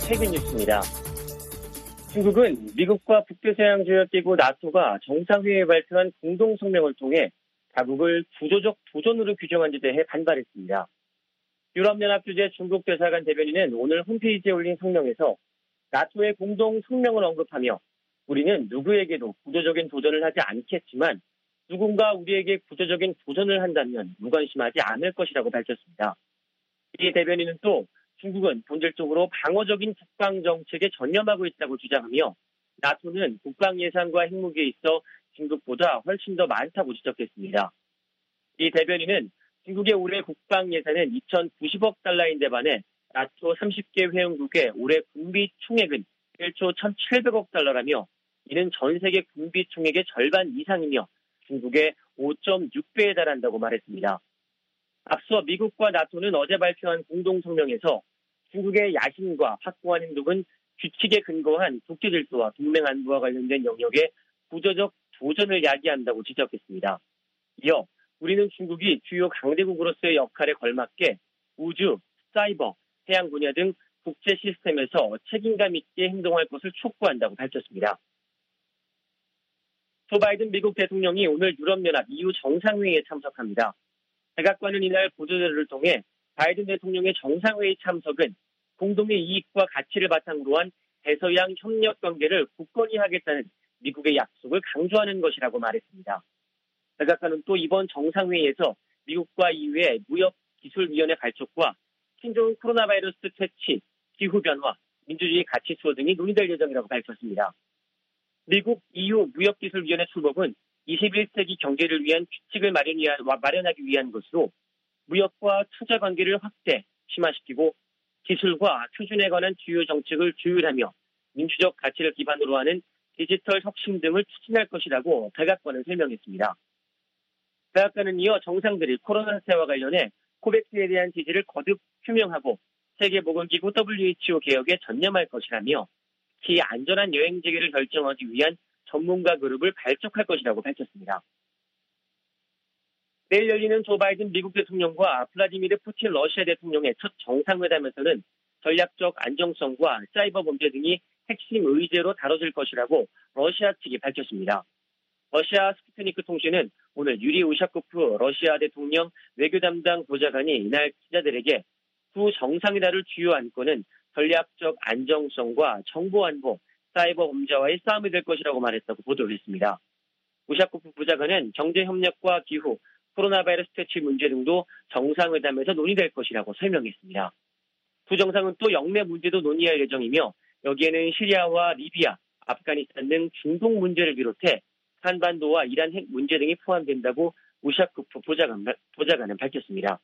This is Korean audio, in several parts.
최근 뉴스입니다. 중국은 미국과 북대서양조약기구 나토가 정상회의에 발표한 공동성명을 통해 자국을 구조적 도전으로 규정한 데 대해 반발했습니다. 유럽연합 주재 중국 대사관 대변인은 오늘 홈페이지에 올린 성명에서 나토의 공동성명을 언급하며 우리는 누구에게도 구조적인 도전을 하지 않겠지만 누군가 우리에게 구조적인 도전을 한다면 무관심하지 않을 것이라고 밝혔습니다. 이 대변인은 또 중국은 본질적으로 방어적인 국방정책에 전념하고 있다고 주장하며 나토는 국방 예산과 핵무기에 있어 중국보다 훨씬 더 많다고 지적했습니다. 이 대변인은 중국의 올해 국방 예산은 2,090억 달러인데 반해 나토 30개 회원국의 올해 군비 총액은 1조 1,700억 달러라며 이는 전 세계 군비 총액의 절반 이상이며 중국의 5.6배에 달한다고 말했습니다. 앞서 미국과 나토는 어제 발표한 공동성명에서 중국의 야심과 확고한 행동은 규칙에 근거한 국제질서와 동맹 안보와 관련된 영역에 구조적 도전을 야기한다고 지적했습니다. 이어 우리는 중국이 주요 강대국으로서의 역할에 걸맞게 우주, 사이버, 해양 분야 등 국제 시스템에서 책임감 있게 행동할 것을 촉구한다고 밝혔습니다. 조 바이든 미국 대통령이 오늘 유럽연합 EU 정상회의에 참석합니다. 백악관은 이날 보도자료를 통해 바이든 대통령의 정상회의 참석은 공동의 이익과 가치를 바탕으로 한 대서양 협력 관계를 굳건히 하겠다는 미국의 약속을 강조하는 것이라고 말했습니다. 백악관은 또 이번 정상회의에서 미국과 EU의 무역기술위원회 발족과 신종 코로나 바이러스 퇴치, 기후변화, 민주주의 가치 수호 등이 논의될 예정이라고 밝혔습니다. 미국 EU 무역기술위원회 출범은 21세기 경제를 위한 규칙을 마련하기 위한 것으로 무역과 투자 관계를 확대, 심화시키고 기술과 표준에 관한 주요 정책을 조율하며 민주적 가치를 기반으로 하는 디지털 혁신 등을 추진할 것이라고 백악관은 설명했습니다. 백악관은 이어 정상들이 코로나 사태와 관련해 코백스에 대한 지지를 거듭 표명하고 세계보건기구 WHO 개혁에 전념할 것이라며 특히 안전한 여행 재개를 결정하기 위한 전문가 그룹을 발족할 것이라고 밝혔습니다. 내일 열리는 조 바이든 미국 대통령과 블라디미르 푸틴 러시아 대통령의 첫 정상회담에서는 전략적 안정성과 사이버 범죄 등이 핵심 의제로 다뤄질 것이라고 러시아 측이 밝혔습니다. 러시아 스푸트니크 통신은 오늘 유리 우샤코프 러시아 대통령 외교 담당 보좌관이 이날 기자들에게 두 정상회담의 주요 안건은 전략적 안정성과 정보안보, 사이버 범죄와의 싸움이 될 것이라고 말했다고 보도를 했습니다. 우샤코프 보좌관은 경제협력과 기후, 코로나 바이러스 퇴치 문제 등도 정상회담에서 논의될 것이라고 설명했습니다. 두 정상은 또 영내 문제도 논의할 예정이며 여기에는 시리아와 리비아, 아프가니스탄 등 중동 문제를 비롯해 한반도와 이란 핵 문제 등이 포함된다고 우샤코프 보좌관은 밝혔습니다.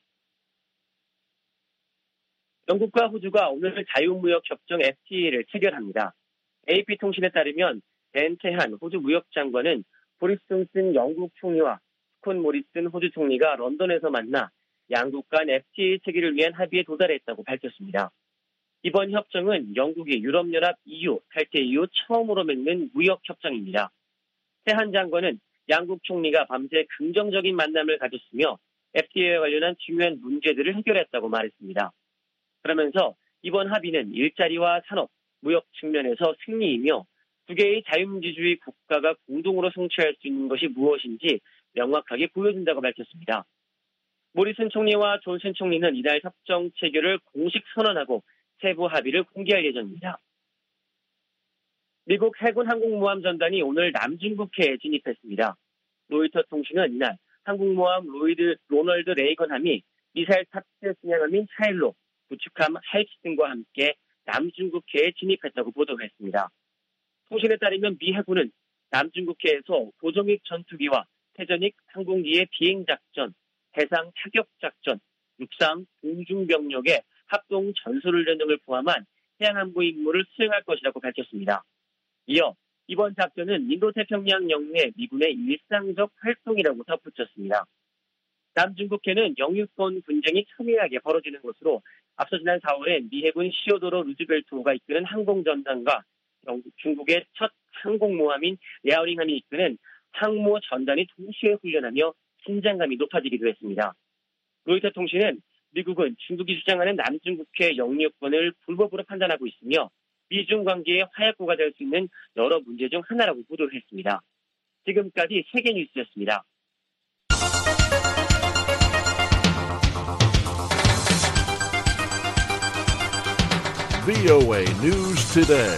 영국과 호주가 오늘 자유무역협정 FTA를 체결합니다. AP통신에 따르면 벤 테한 호주 무역장관은 보리스 존슨 영국 총리와 스콧 모리슨 호주 총리가 런던에서 만나 양국 간 FTA 체결을 위한 합의에 도달했다고 밝혔습니다. 이번 협정은 영국이 유럽연합 EU 탈퇴 이후 처음으로 맺는 무역협정입니다. 태한 장관은 양국 총리가 밤새 긍정적인 만남을 가졌으며 FTA와 관련한 중요한 문제들을 해결했다고 말했습니다. 그러면서 이번 합의는 일자리와 산업, 무역 측면에서 승리이며 두 개의 자유민주주의 국가가 공동으로 성취할 수 있는 것이 무엇인지 명확하게 보여준다고 밝혔습니다. 모리슨 총리와 존슨 총리는 이날 협정 체결을 공식 선언하고 세부 합의를 공개할 예정입니다. 미국 해군 항공모함 전단이 오늘 남중국해에 진입했습니다. 로이터 통신은 이날 항공모함 로널드 레이건함이 미사일 탑재 순양함인 차일로, 구축함 하이치 등과 함께 남중국해에 진입했다고 보도했습니다. 통신에 따르면 미 해군은 남중국해에서 고정익 전투기와 태전익 항공기의 비행작전, 해상 타격작전, 육상 공중병력의 합동 전술훈련 등을 포함한 해양안보 임무를 수행할 것이라고 밝혔습니다. 이어 이번 작전은 인도태평양 영내 미군의 일상적 활동이라고 덧붙였습니다. 남중국해는 영유권 분쟁이 첨예하게 벌어지는 것으로 앞서 지난 4월에 미 해군 시어도로 루즈벨트호가 이끄는 항공전단과 중국의 첫 항공모함인 레어링함이 이끄는 항모 전단이 동시에 훈련하며 긴장감이 높아지기도 했습니다. 로이터 통신은 미국은 중국이 주장하는 남중국해 영유권을 불법으로 판단하고 있으며 미중 관계의 화약고가 될 수 있는 여러 문제 중 하나라고 보도를 했습니다. 지금까지 세계뉴스였습니다. VOA News Today.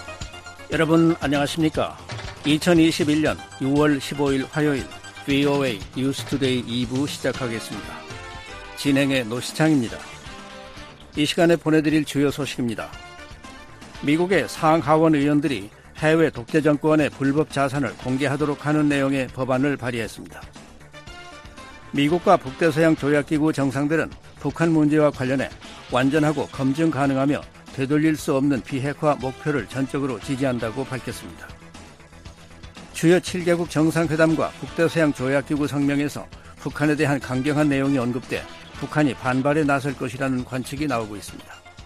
여러분 안녕하십니까? 2021년 6월 15일 화요일 VOA News Today 2부 시작하겠습니다. 진행의 노시창입니다. 이 시간에 보내드릴 주요 소식입니다. 미국의 상하원 의원들이 해외 독재 정권의 불법 자산을 공개하도록 하는 내용의 법안을 발의했습니다. 미국과 북대서양 조약기구 정상들은 북한 문제와 관련해 완전하고 검증 가능하며 되돌릴 수 없는 비핵화 목표를 전적으로 지지한다고 밝혔습니다. 주요 7개국 정상회담과 북대서양 조약기구 성명에서 북한에 대한 강경한 내용이 언급돼 북한이 반발에 나설 것이라는 관측이 나오고 있습니다.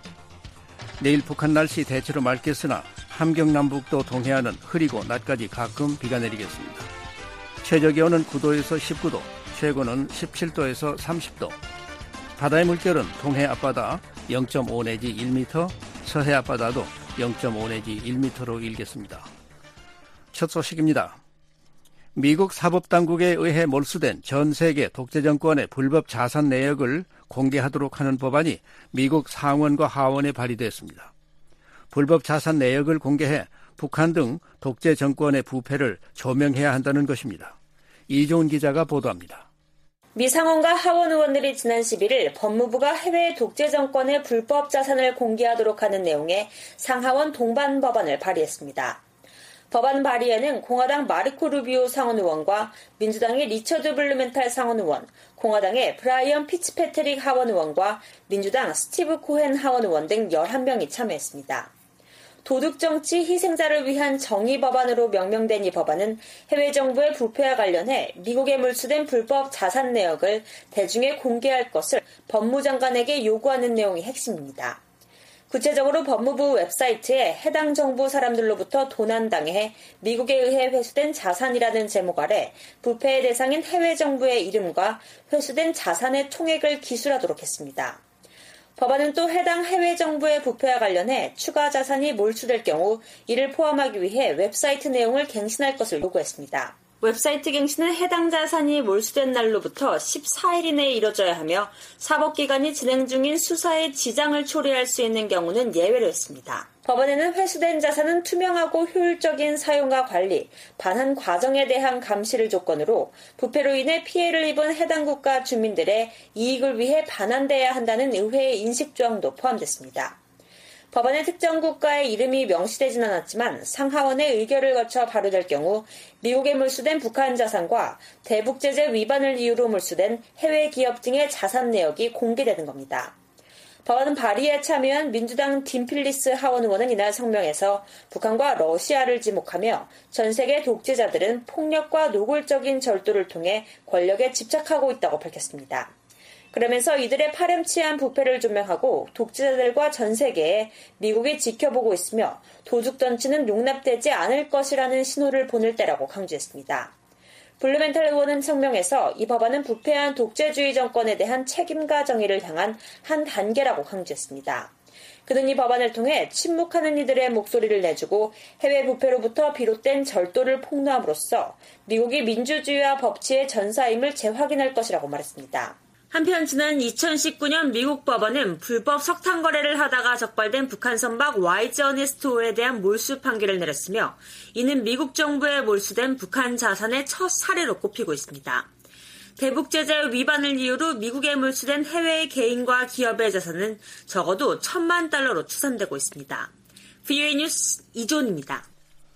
내일 북한 날씨 대체로 맑겠으나 함경남북도 동해안은 흐리고 낮까지 가끔 비가 내리겠습니다. 최저기온은 9도에서 19도, 최고는 17도에서 30도. 바다의 물결은 동해 앞바다 0.5 내지 1m, 서해 앞바다도 0.5 내지 1m로 일겠습니다. 첫 소식입니다. 미국 사법당국에 의해 몰수된 전 세계 독재 정권의 불법 자산 내역을 공개하도록 하는 법안이 미국 상원과 하원에 발의됐습니다. 불법 자산 내역을 공개해 북한 등 독재 정권의 부패를 조명해야 한다는 것입니다. 이종훈 기자가 보도합니다. 미 상원과 하원 의원들이 지난 11일 법무부가 해외 독재 정권의 불법 자산을 공개하도록 하는 내용의 상하원 동반 법안을 발의했습니다. 법안 발의에는 공화당 마르코 루비오 상원 의원과 민주당의 리처드 블루멘탈 상원 의원, 공화당의 브라이언 피츠패트릭 하원 의원과 민주당 스티브 코헨 하원 의원 등 11명이 참여했습니다. 도둑정치 희생자를 위한 정의 법안으로 명명된 이 법안은 해외 정부의 부패와 관련해 미국에 몰수된 불법 자산 내역을 대중에 공개할 것을 법무장관에게 요구하는 내용이 핵심입니다. 구체적으로 법무부 웹사이트에 해당 정부 사람들로부터 도난당해 미국에 의해 회수된 자산이라는 제목 아래 부패의 대상인 해외 정부의 이름과 회수된 자산의 총액을 기술하도록 했습니다. 법안은 또 해당 해외 정부의 부패와 관련해 추가 자산이 몰수될 경우 이를 포함하기 위해 웹사이트 내용을 갱신할 것을 요구했습니다. 웹사이트 갱신은 해당 자산이 몰수된 날로부터 14일 이내에 이뤄져야 하며 사법기관이 진행 중인 수사에 지장을 초래할 수 있는 경우는 예외로 했습니다. 법안에는 회수된 자산은 투명하고 효율적인 사용과 관리, 반환 과정에 대한 감시를 조건으로 부패로 인해 피해를 입은 해당 국가 주민들의 이익을 위해 반환돼야 한다는 의회의 인식조항도 포함됐습니다. 법안의 특정 국가의 이름이 명시되진 않았지만 상하원의 의결을 거쳐 발의될 경우 미국에 몰수된 북한 자산과 대북 제재 위반을 이유로 몰수된 해외 기업 등의 자산 내역이 공개되는 겁니다. 법안은 발의에 참여한 민주당 딘 필리스 하원 의원은 이날 성명에서 북한과 러시아를 지목하며 전 세계 독재자들은 폭력과 노골적인 절도를 통해 권력에 집착하고 있다고 밝혔습니다. 그러면서 이들의 파렴치한 부패를 조명하고 독재자들과 전 세계에 미국이 지켜보고 있으며 도둑정치는 용납되지 않을 것이라는 신호를 보낼 때라고 강조했습니다. 블루멘탈 의원은 성명에서 이 법안은 부패한 독재주의 정권에 대한 책임과 정의를 향한 한 단계라고 강조했습니다. 그는 이 법안을 통해 침묵하는 이들의 목소리를 내주고 해외 부패로부터 비롯된 절도를 폭로함으로써 미국이 민주주의와 법치의 전사임을 재확인할 것이라고 말했습니다. 한편 지난 2019년 미국 법원은 불법 석탄 거래를 하다가 적발된 북한 선박 YG 어니스트호에 대한 몰수 판결을 내렸으며 이는 미국 정부에 몰수된 북한 자산의 첫 사례로 꼽히고 있습니다. 대북 제재 위반을 이유로 미국에 몰수된 해외 개인과 기업의 자산은 적어도 $10,000,000로 추산되고 있습니다. VOA 뉴스 이존입니다.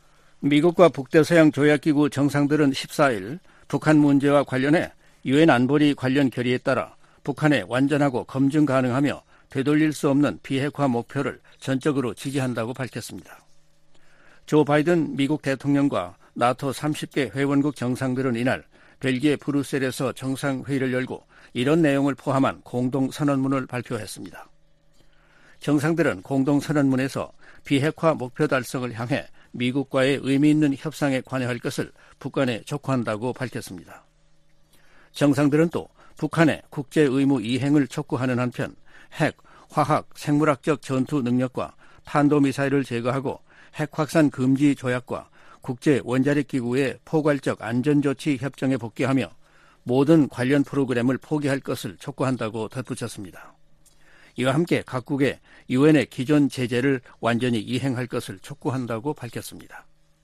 미국과 북대서양 조약기구 정상들은 14일 북한 문제와 관련해 유엔 안보리 관련 결의에 따라 북한의 완전하고 검증 가능하며 되돌릴 수 없는 비핵화 목표를 전적으로 지지한다고 밝혔습니다. 조 바이든 미국 대통령과 나토 30개 회원국 정상들은 이날 벨기에 브뤼셀에서 정상회의를 열고 이런 내용을 포함한 공동선언문을 발표했습니다. 정상들은 공동선언문에서 비핵화 목표 달성을 향해 미국과의 의미 있는 협상에 관여할 것을 북한에 촉구한다고 밝혔습니다. 정상들은 또 북한의 국제 의무 이행을 촉구하는 한편 핵, 화학, 생물학적 전투 능력과 탄도미사일을 제거하고 핵 확산 금지 조약과 국제 원자력 기구의 포괄적 안전조치 협정에 복귀하며 모든 관련 프로그램을 포기할 것을 촉구한다고 덧붙였습니다. 이와 함께 각국의 유엔의 기존 제재를 완전히 이행할 것을 촉구한다고 밝혔습니다.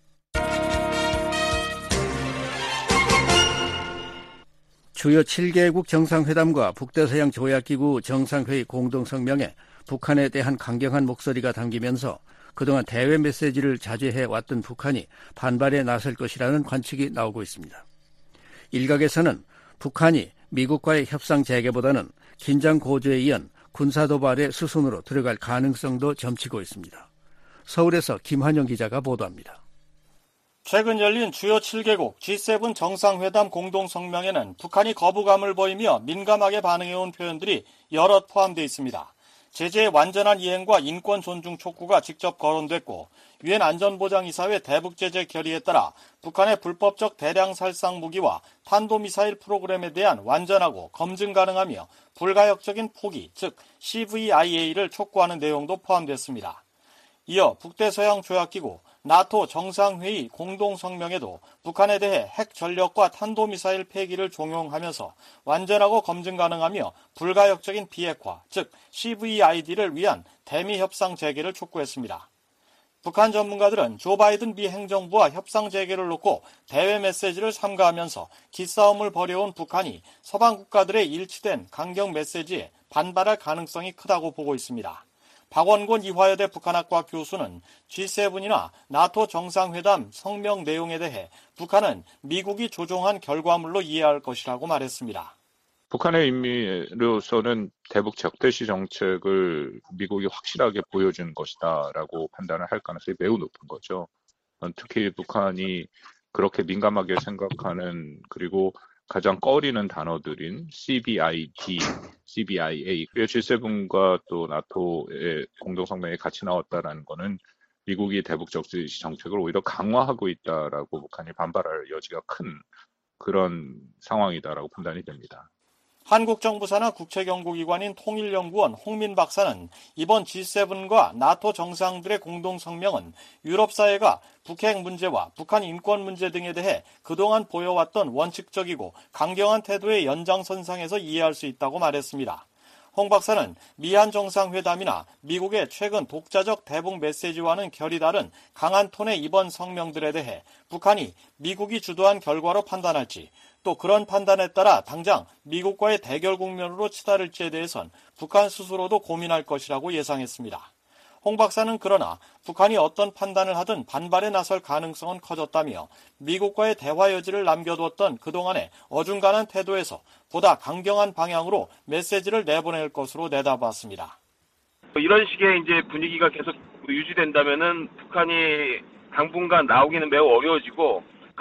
주요 7개국 정상회담과 북대서양 조약기구 정상회의 공동성명에 북한에 대한 강경한 목소리가 담기면서 그동안 대외 메시지를 자제해왔던 북한이 반발에 나설 것이라는 관측이 나오고 있습니다. 일각에서는 북한이 미국과의 협상 재개보다는 긴장 고조에 이은 군사도발의 수순으로 들어갈 가능성도 점치고 있습니다. 서울에서 김환영 기자가 보도합니다. 최근 열린 주요 7개국 G7 정상회담 공동성명에는 북한이 거부감을 보이며 민감하게 반응해온 표현들이 여럿 포함되어 있습니다. 제재의 완전한 이행과 인권 존중 촉구가 직접 거론됐고 유엔 안전보장이사회 대북제재 결의에 따라 북한의 불법적 대량 살상 무기와 탄도미사일 프로그램에 대한 완전하고 검증 가능하며 불가역적인 포기, 즉 CVIA를 촉구하는 내용도 포함됐습니다. 이어 북대서양 조약기구 나토 정상회의 공동성명에도 북한에 대해 핵 전력과 탄도미사일 폐기를 종용하면서 완전하고 검증 가능하며 불가역적인 비핵화, 즉 CVID를 위한 대미 협상 재개를 촉구했습니다. 북한 전문가들은 조 바이든 미 행정부와 협상 재개를 놓고 대외 메시지를 삼가하면서 기싸움을 벌여온 북한이 서방 국가들의 일치된 강경 메시지에 반발할 가능성이 크다고 보고 있습니다. 박원곤 이화여대 북한학과 교수는 G7이나 나토 정상회담 성명 내용에 대해 북한은 미국이 조종한 결과물로 이해할 것이라고 말했습니다. 북한의 의미로서는 대북 적대시 정책을 미국이 확실하게 보여준 것이다라고 판단을 할 가능성이 매우 높은 거죠. 특히 북한이 그렇게 민감하게 생각하는 그리고 가장 꺼리는 단어들인 CVID, CVIA, G7과 또 나토의 공동성명에 같이 나왔다라는 것은 미국이 대북 적대시 정책을 오히려 강화하고 있다라고 북한이 반발할 여지가 큰 그런 상황이다라고 판단이 됩니다. 한국 정부 산하 국책연구기관인 통일연구원 홍민 박사는 이번 G7과 나토 정상들의 공동성명은 유럽 사회가 북핵 문제와 북한 인권 문제 등에 대해 그동안 보여왔던 원칙적이고 강경한 태도의 연장선상에서 이해할 수 있다고 말했습니다. 홍 박사는 미한 정상회담이나 미국의 최근 독자적 대북 메시지와는 결이 다른 강한 톤의 이번 성명들에 대해 북한이 미국이 주도한 결과로 판단할지 또 그런 판단에 따라 당장 미국과의 대결 국면으로 치달을지에 대해선 북한 스스로도 고민할 것이라고 예상했습니다. 홍 박사는 그러나 북한이 어떤 판단을 하든 반발에 나설 가능성은 커졌다며 미국과의 대화 여지를 남겨두었던 그동안의 어중간한 태도에서 보다 강경한 방향으로 메시지를 내보낼 것으로 내다봤습니다. 이런 식의 이제 분위기가 계속 유지된다면은 북한이 당분간 나오기는 매우 어려워지고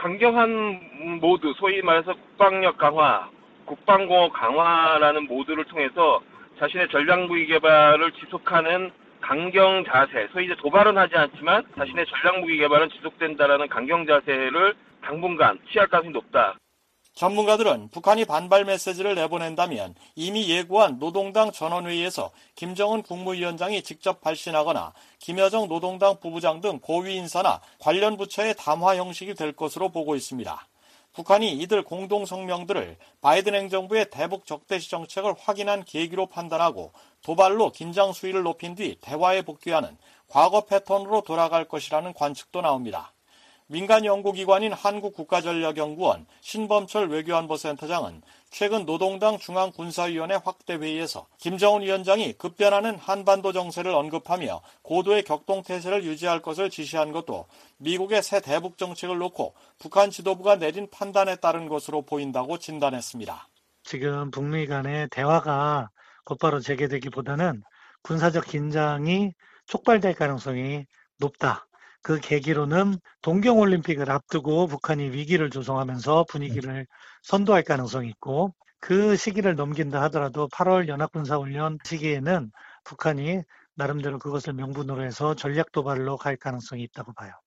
강경한 모드, 소위 말해서 국방력 강화, 국방공업 강화라는 모드를 통해서 자신의 전략무기 개발을 지속하는 강경 자세, 소위 이제 도발은 하지 않지만 자신의 전략무기 개발은 지속된다라는 강경 자세를 당분간 취할 가능성이 높다. 전문가들은 북한이 반발 메시지를 내보낸다면 이미 예고한 노동당 전원회의에서 김정은 국무위원장이 직접 발신하거나 김여정 노동당 부부장 등 고위 인사나 관련 부처의 담화 형식이 될 것으로 보고 있습니다. 북한이 이들 공동성명들을 바이든 행정부의 대북 적대시 정책을 확인한 계기로 판단하고 도발로 긴장 수위를 높인 뒤 대화에 복귀하는 과거 패턴으로 돌아갈 것이라는 관측도 나옵니다. 민간 연구기관인 한국국가전략연구원 신범철 외교안보센터장은 최근 노동당 중앙군사위원회 확대회의에서 김정은 위원장이 급변하는 한반도 정세를 언급하며 고도의 격동태세를 유지할 것을 지시한 것도 미국의 새 대북 정책을 놓고 북한 지도부가 내린 판단에 따른 것으로 보인다고 진단했습니다. 지금 북미 간의 대화가 곧바로 재개되기보다는 군사적 긴장이 촉발될 가능성이 높다. 그 계기로는 동경올림픽을 앞두고 북한이 위기를 조성하면서 분위기를 선도할 가능성이 있고 그 시기를 넘긴다 하더라도 8월 연합군사훈련 시기에는 북한이 나름대로 그것을 명분으로 해서 전략 도발로 갈 가능성이 있다고 봐요.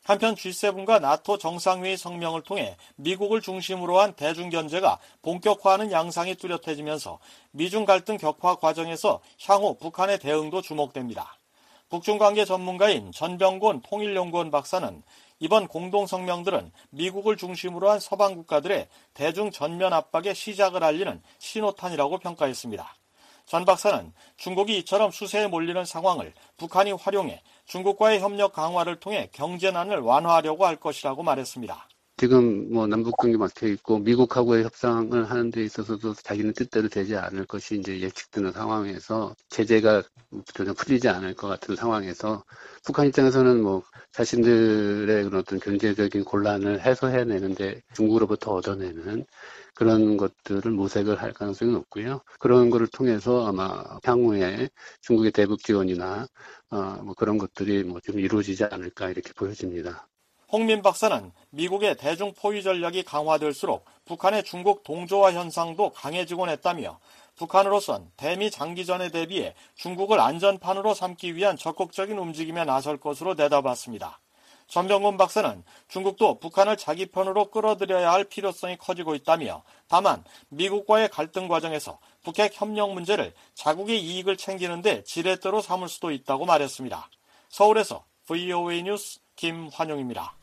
한편 G7과 나토 정상회의 성명을 통해 미국을 중심으로 한 대중견제가 본격화하는 양상이 뚜렷해지면서 미중 갈등 격화 과정에서 향후 북한의 대응도 주목됩니다. 북중관계 전문가인 전병곤 통일연구원 박사는 이번 공동성명들은 미국을 중심으로 한 서방 국가들의 대중 전면 압박의 시작을 알리는 신호탄이라고 평가했습니다. 전 박사는 중국이 이처럼 수세에 몰리는 상황을 북한이 활용해 중국과의 협력 강화를 통해 경제난을 완화하려고 할 것이라고 말했습니다. 지금 남북 관계 막혀 있고 미국하고의 협상을 하는 데 있어서도 자기는 뜻대로 되지 않을 것이 이제 예측되는 상황에서 제재가 전혀 풀리지 않을 것 같은 상황에서 북한 입장에서는 자신들의 그런 어떤 경제적인 곤란을 해소해내는데 중국으로부터 얻어내는 그런 것들을 모색을 할 가능성이 높고요. 그런 거를 통해서 아마 향후에 중국의 대북 지원이나 그런 것들이 좀 이루어지지 않을까 이렇게 보여집니다. 홍민 박사는 미국의 대중 포위 전략이 강화될수록 북한의 중국 동조화 현상도 강해지곤 했다며 북한으로선 대미 장기전에 대비해 중국을 안전판으로 삼기 위한 적극적인 움직임에 나설 것으로 내다봤습니다. 전병곤 박사는 중국도 북한을 자기 편으로 끌어들여야 할 필요성이 커지고 있다며 다만 미국과의 갈등 과정에서 북핵 협력 문제를 자국의 이익을 챙기는 데 지렛대로 삼을 수도 있다고 말했습니다. 서울에서 VOA 뉴스 김환용입니다.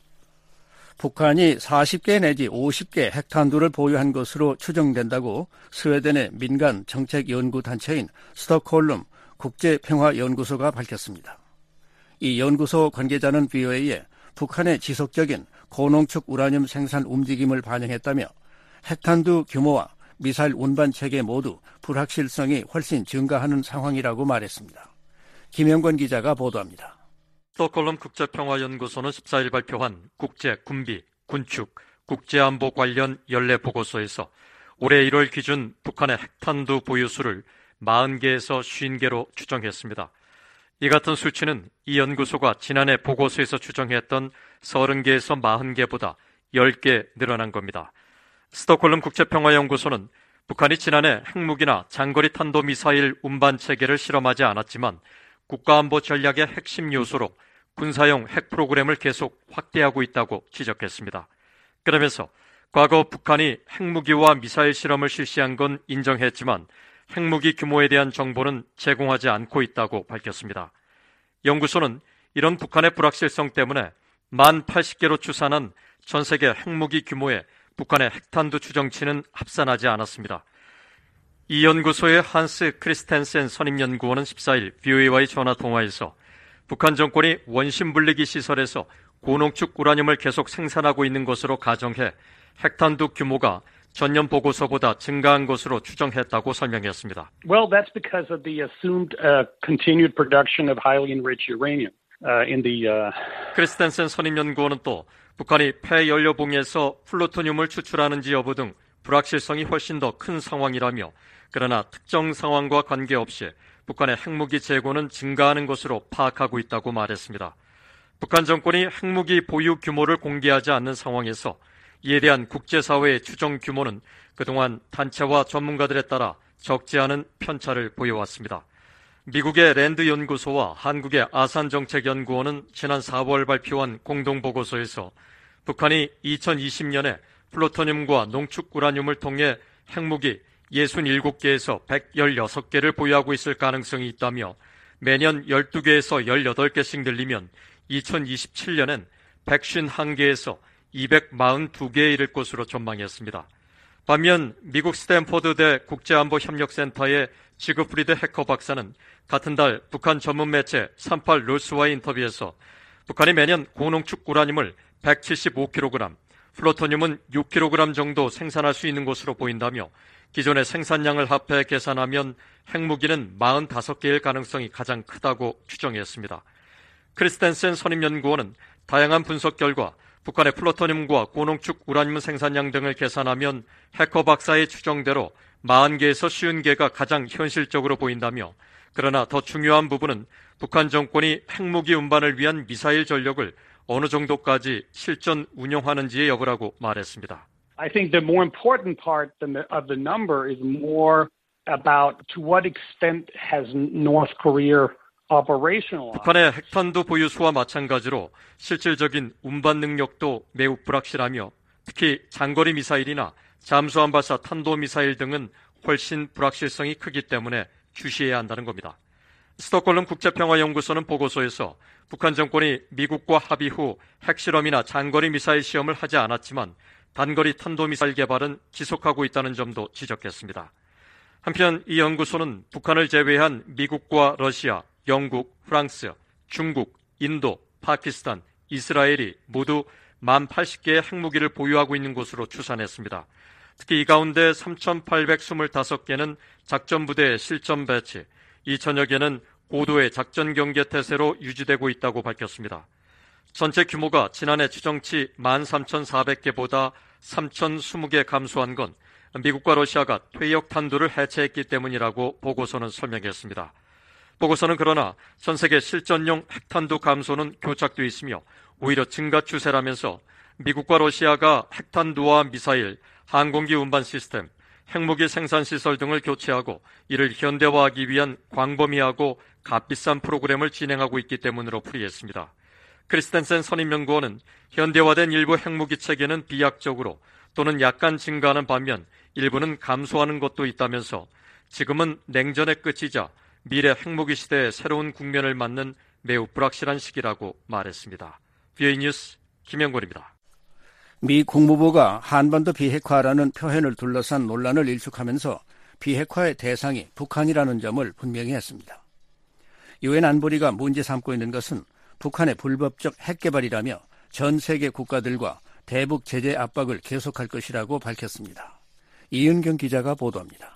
북한이 40개 내지 50개 핵탄두를 보유한 것으로 추정된다고 스웨덴의 민간 정책연구단체인 스톡홀름 국제평화연구소가 밝혔습니다. 이 연구소 관계자는 VOA에 북한의 지속적인 고농축 우라늄 생산 움직임을 반영했다며 핵탄두 규모와 미사일 운반 체계 모두 불확실성이 훨씬 증가하는 상황이라고 말했습니다. 김영권 기자가 보도합니다. 스톡홀름 국제평화연구소는 14일 발표한 국제 군비, 군축, 국제안보 관련 연례 보고서에서 올해 1월 기준 북한의 핵탄두 보유수를 40개에서 50개로 추정했습니다. 이 같은 수치는 이 연구소가 지난해 보고서에서 추정했던 30개에서 40개보다 10개 늘어난 겁니다. 스톡홀름 국제평화연구소는 북한이 지난해 핵무기나 장거리 탄도미사일 운반 체계를 실험하지 않았지만 국가안보 전략의 핵심 요소로 군사용 핵 프로그램을 계속 확대하고 있다고 지적했습니다. 그러면서 과거 북한이 핵무기와 미사일 실험을 실시한 건 인정했지만 핵무기 규모에 대한 정보는 제공하지 않고 있다고 밝혔습니다. 연구소는 이런 북한의 불확실성 때문에 만 80개로 추산한 전 세계 핵무기 규모의 북한의 핵탄두 추정치는 합산하지 않았습니다. 이 연구소의 한스 크리스텐센 선임연구원은 14일 VOA와의 전화통화에서 북한 정권이 원심분리기 시설에서 고농축 우라늄을 계속 생산하고 있는 것으로 가정해 핵탄두 규모가 전년 보고서보다 증가한 것으로 추정했다고 설명했습니다. Well, that's because of the assumed continued production of highly enriched uranium in the 크리스텐센 선임연구원은 또 북한이 폐연료봉에서 플루토늄을 추출하는지 여부 등 불확실성이 훨씬 더 큰 상황이라며 그러나 특정 상황과 관계없이 북한의 핵무기 재고는 증가하는 것으로 파악하고 있다고 말했습니다. 북한 정권이 핵무기 보유 규모를 공개하지 않는 상황에서 이에 대한 국제사회의 추정 규모는 그동안 단체와 전문가들에 따라 적지 않은 편차를 보여왔습니다. 미국의 랜드 연구소와 한국의 아산정책연구원은 지난 4월 발표한 공동보고서에서 북한이 2020년에 플루토늄과 농축 우라늄을 통해 핵무기 67개에서 116개를 보유하고 있을 가능성이 있다며 매년 12개에서 18개씩 늘리면 2027년엔 151개에서 242개에 이를 것으로 전망했습니다. 반면 미국 스탠퍼드대 국제안보협력센터의 지그프리드 해커 박사는 같은 달 북한 전문 매체 38 루스와의 인터뷰에서 북한이 매년 고농축 우라늄을 175kg, 플루토늄은 6kg 정도 생산할 수 있는 것으로 보인다며 기존의 생산량을 합해 계산하면 핵무기는 45개일 가능성이 가장 크다고 추정했습니다. 크리스텐센 선임연구원은 다양한 분석 결과 북한의 플루토늄과 고농축 우라늄 생산량 등을 계산하면 해커 박사의 추정대로 40개에서 50개가 가장 현실적으로 보인다며 그러나 더 중요한 부분은 북한 정권이 핵무기 운반을 위한 미사일 전력을 어느 정도까지 실전 운영하는지의 여부라고 말했습니다. I think the more important part of the number is more about to what extent has North Korea operationalize. 북한의 핵탄두 보유수와 마찬가지로 실질적인 운반 능력도 매우 불확실하며 특히 장거리 미사일이나 잠수함 발사 탄도미사일 등은 훨씬 불확실성이 크기 때문에 주시해야 한다는 겁니다. 스톡홀름 국제평화연구소는 보고서에서 북한 정권이 미국과 합의 후 핵실험이나 장거리 미사일 시험을 하지 않았지만 단거리 탄도미사일 개발은 지속하고 있다는 점도 지적했습니다. 한편 이 연구소는 북한을 제외한 미국과 러시아, 영국, 프랑스, 중국, 인도, 파키스탄, 이스라엘이 모두 1,080개의 핵무기를 보유하고 있는 것으로 추산했습니다. 특히 이 가운데 3,825개는 작전부대의 실전 배치, 2,000여 개는 고도의 작전 경계 태세로 유지되고 있다고 밝혔습니다. 전체 규모가 지난해 추정치 13,400개보다 3,020개 감소한 건 미국과 러시아가 퇴역 탄두를 해체했기 때문이라고 보고서는 설명했습니다. 보고서는 그러나 전 세계 실전용 핵탄두 감소는 교착돼 있으며 오히려 증가 추세라면서 미국과 러시아가 핵탄두와 미사일, 항공기 운반 시스템, 핵무기 생산 시설 등을 교체하고 이를 현대화하기 위한 광범위하고 값비싼 프로그램을 진행하고 있기 때문으로 풀이했습니다. 크리스텐센 선임연구원은 현대화된 일부 핵무기 체계는 비약적으로 또는 약간 증가하는 반면 일부는 감소하는 것도 있다면서 지금은 냉전의 끝이자 미래 핵무기 시대의 새로운 국면을 맞는 매우 불확실한 시기라고 말했습니다. VOA 뉴스 김영권입니다. 미 국무부가 한반도 비핵화라는 표현을 둘러싼 논란을 일축하면서 비핵화의 대상이 북한이라는 점을 분명히 했습니다. 유엔 안보리가 문제 삼고 있는 것은 북한의 불법적 핵개발이라며 전 세계 국가들과 대북 제재 압박을 계속할 것이라고 밝혔습니다. 이은경 기자가 보도합니다.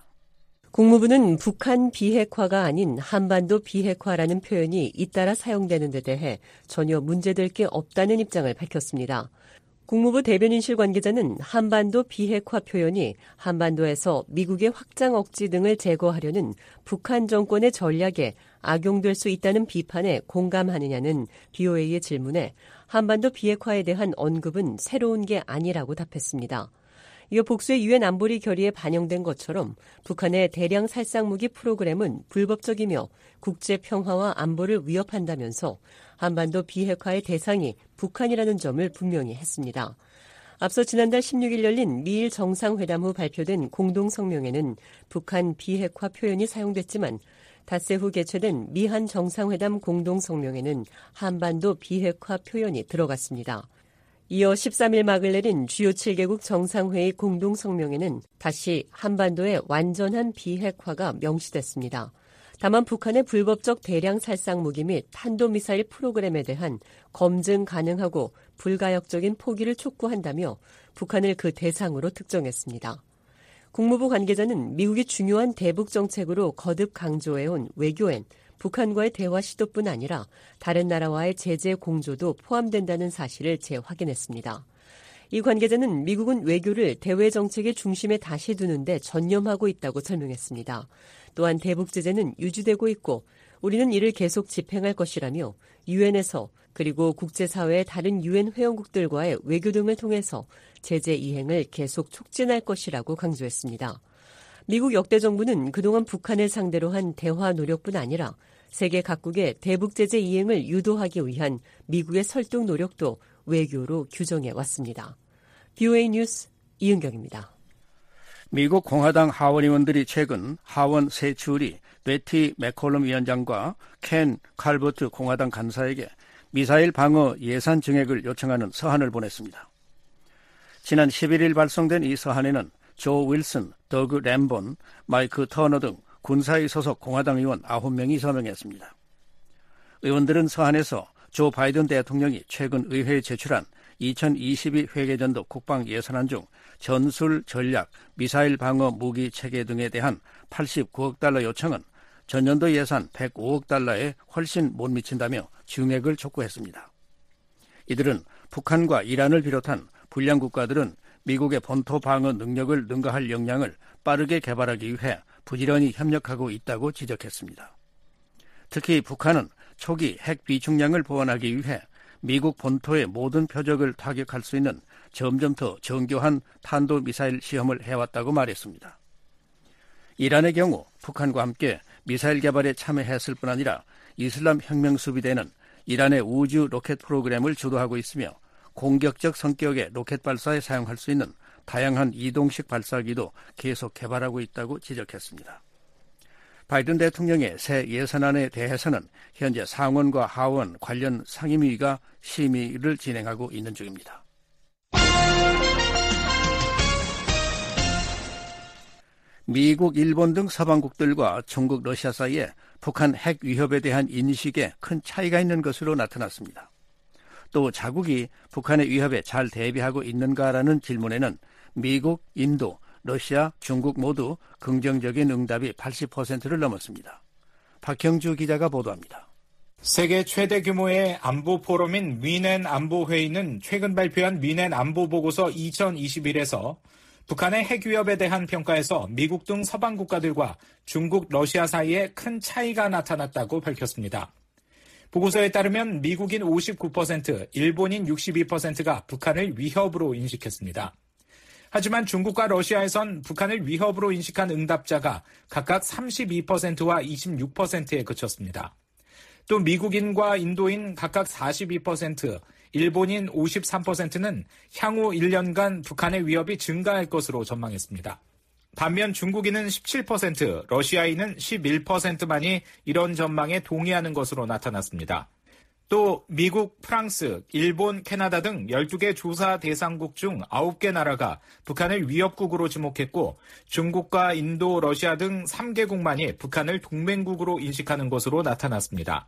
국무부는 북한 비핵화가 아닌 한반도 비핵화라는 표현이 잇따라 사용되는 데 대해 전혀 문제될 게 없다는 입장을 밝혔습니다. 국무부 대변인실 관계자는 한반도 비핵화 표현이 한반도에서 미국의 확장 억지 등을 제거하려는 북한 정권의 전략에 악용될 수 있다는 비판에 공감하느냐는 BOA의 질문에 한반도 비핵화에 대한 언급은 새로운 게 아니라고 답했습니다. 이어 복수의 유엔 안보리 결의에 반영된 것처럼 북한의 대량 살상무기 프로그램은 불법적이며 국제 평화와 안보를 위협한다면서 한반도 비핵화의 대상이 북한이라는 점을 분명히 했습니다. 앞서 지난달 16일 열린 미일 정상회담 후 발표된 공동성명에는 북한 비핵화 표현이 사용됐지만 닷새 후 개최된 미한 정상회담 공동성명에는 한반도 비핵화 표현이 들어갔습니다. 이어 13일 막을 내린 주요 7개국 정상회의 공동성명에는 다시 한반도의 완전한 비핵화가 명시됐습니다. 다만 북한의 불법적 대량 살상 무기 및 탄도미사일 프로그램에 대한 검증 가능하고 불가역적인 포기를 촉구한다며 북한을 그 대상으로 특정했습니다. 국무부 관계자는 미국이 중요한 대북 정책으로 거듭 강조해온 외교엔 북한과의 대화 시도뿐 아니라 다른 나라와의 제재 공조도 포함된다는 사실을 재확인했습니다. 이 관계자는 미국은 외교를 대외 정책의 중심에 다시 두는데 전념하고 있다고 설명했습니다. 또한 대북 제재는 유지되고 있고 우리는 이를 계속 집행할 것이라며 유엔에서 그리고 국제사회의 다른 유엔 회원국들과의 외교 등을 통해서 제재 이행을 계속 촉진할 것이라고 강조했습니다. 미국 역대 정부는 그동안 북한을 상대로 한 대화 노력뿐 아니라 세계 각국의 대북 제재 이행을 유도하기 위한 미국의 설득 노력도 외교로 규정해 왔습니다. BOA 뉴스 이은경입니다. 미국 공화당 하원 의원들이 최근 하원 새 추울이 베티 맥콜럼 위원장과 켄 칼버트 공화당 간사에게 미사일 방어 예산 증액을 요청하는 서한을 보냈습니다. 지난 11일 발송된 이 서한에는 조 윌슨, 더그 램본, 마이크 터너 등 군사위 소속 공화당 의원 9명이 서명했습니다. 의원들은 서한에서 조 바이든 대통령이 최근 의회에 제출한 2022 회계년도 국방 예산안 중 전술 전략 미사일 방어 무기 체계 등에 대한 89억 달러 요청은 전년도 예산 105억 달러에 훨씬 못 미친다며 증액을 촉구했습니다. 이들은 북한과 이란을 비롯한 불량 국가들은 미국의 본토 방어 능력을 능가할 역량을 빠르게 개발하기 위해 부지런히 협력하고 있다고 지적했습니다. 특히 북한은 초기 핵 비축량을 보완하기 위해 미국 본토의 모든 표적을 타격할 수 있는 점점 더 정교한 탄도미사일 시험을 해왔다고 말했습니다. 이란의 경우 북한과 함께 미사일 개발에 참여했을 뿐 아니라 이슬람 혁명수비대는 이란의 우주 로켓 프로그램을 주도하고 있으며 공격적 성격의 로켓 발사에 사용할 수 있는 다양한 이동식 발사기도 계속 개발하고 있다고 지적했습니다. 바이든 대통령의 새 예산안에 대해서는 현재 상원과 하원 관련 상임위가 심의를 진행하고 있는 중입니다. 미국, 일본 등 서방국들과 중국, 러시아 사이에 북한 핵 위협에 대한 인식에 큰 차이가 있는 것으로 나타났습니다. 또 자국이 북한의 위협에 잘 대비하고 있는가라는 질문에는 미국, 인도, 러시아, 중국 모두 긍정적인 응답이 80%를 넘었습니다. 박형주 기자가 보도합니다. 세계 최대 규모의 안보 포럼인 위넨 안보회의는 최근 발표한 위넨 안보보고서 2021에서 북한의 핵 위협에 대한 평가에서 미국 등 서방 국가들과 중국, 러시아 사이에 큰 차이가 나타났다고 밝혔습니다. 보고서에 따르면 미국인 59%, 일본인 62%가 북한을 위협으로 인식했습니다. 하지만 중국과 러시아에선 북한을 위협으로 인식한 응답자가 각각 32%와 26%에 그쳤습니다. 또 미국인과 인도인 각각 42%, 일본인 53%는 향후 1년간 북한의 위협이 증가할 것으로 전망했습니다. 반면 중국인은 17%, 러시아인은 11%만이 이런 전망에 동의하는 것으로 나타났습니다. 또 미국, 프랑스, 일본, 캐나다 등 12개 조사 대상국 중 9개 나라가 북한을 위협국으로 지목했고 중국과 인도, 러시아 등 3개국만이 북한을 동맹국으로 인식하는 것으로 나타났습니다.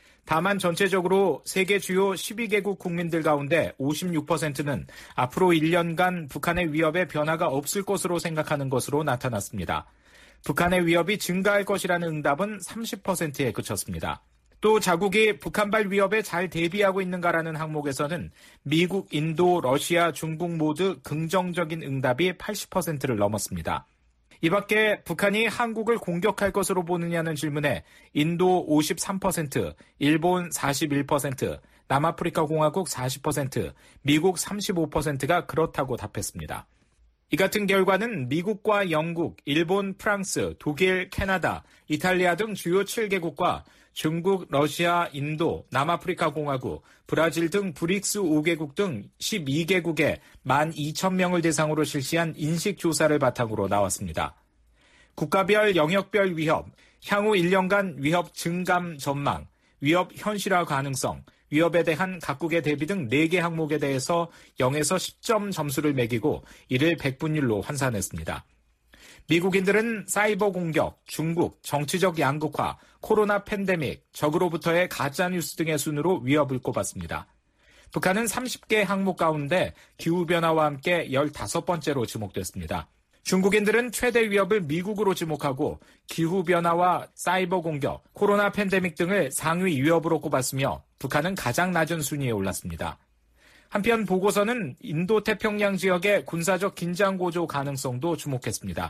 다만 전체적으로 세계 주요 12개국 국민들 가운데 56%는 앞으로 1년간 북한의 위협에 변화가 없을 것으로 생각하는 것으로 나타났습니다. 북한의 위협이 증가할 것이라는 응답은 30%에 그쳤습니다. 또 자국이 북한발 위협에 잘 대비하고 있는가라는 항목에서는 미국, 인도, 러시아, 중국 모두 긍정적인 응답이 80%를 넘었습니다. 이 밖에 북한이 한국을 공격할 것으로 보느냐는 질문에 인도 53%, 일본 41%, 남아프리카 공화국 40%, 미국 35%가 그렇다고 답했습니다. 이 같은 결과는 미국과 영국, 일본, 프랑스, 독일, 캐나다, 이탈리아 등 주요 7개국과 중국, 러시아, 인도, 남아프리카 공화국, 브라질 등 브릭스 5개국 등 12개국에 12,000명을 대상으로 실시한 인식조사를 바탕으로 나왔습니다. 국가별 영역별 위협, 향후 1년간 위협 증감 전망, 위협 현실화 가능성, 위협에 대한 각국의 대비 등 4개 항목에 대해서 0에서 10점 점수를 매기고 이를 100분율로 환산했습니다. 미국인들은 사이버 공격, 중국, 정치적 양극화, 코로나 팬데믹, 적으로부터의 가짜뉴스 등의 순으로 위협을 꼽았습니다. 북한은 30개 항목 가운데 기후변화와 함께 15번째로 지목됐습니다. 중국인들은 최대 위협을 미국으로 지목하고 기후변화와 사이버 공격, 코로나 팬데믹 등을 상위 위협으로 꼽았으며 북한은 가장 낮은 순위에 올랐습니다. 한편 보고서는 인도태평양 지역의 군사적 긴장 고조 가능성도 주목했습니다.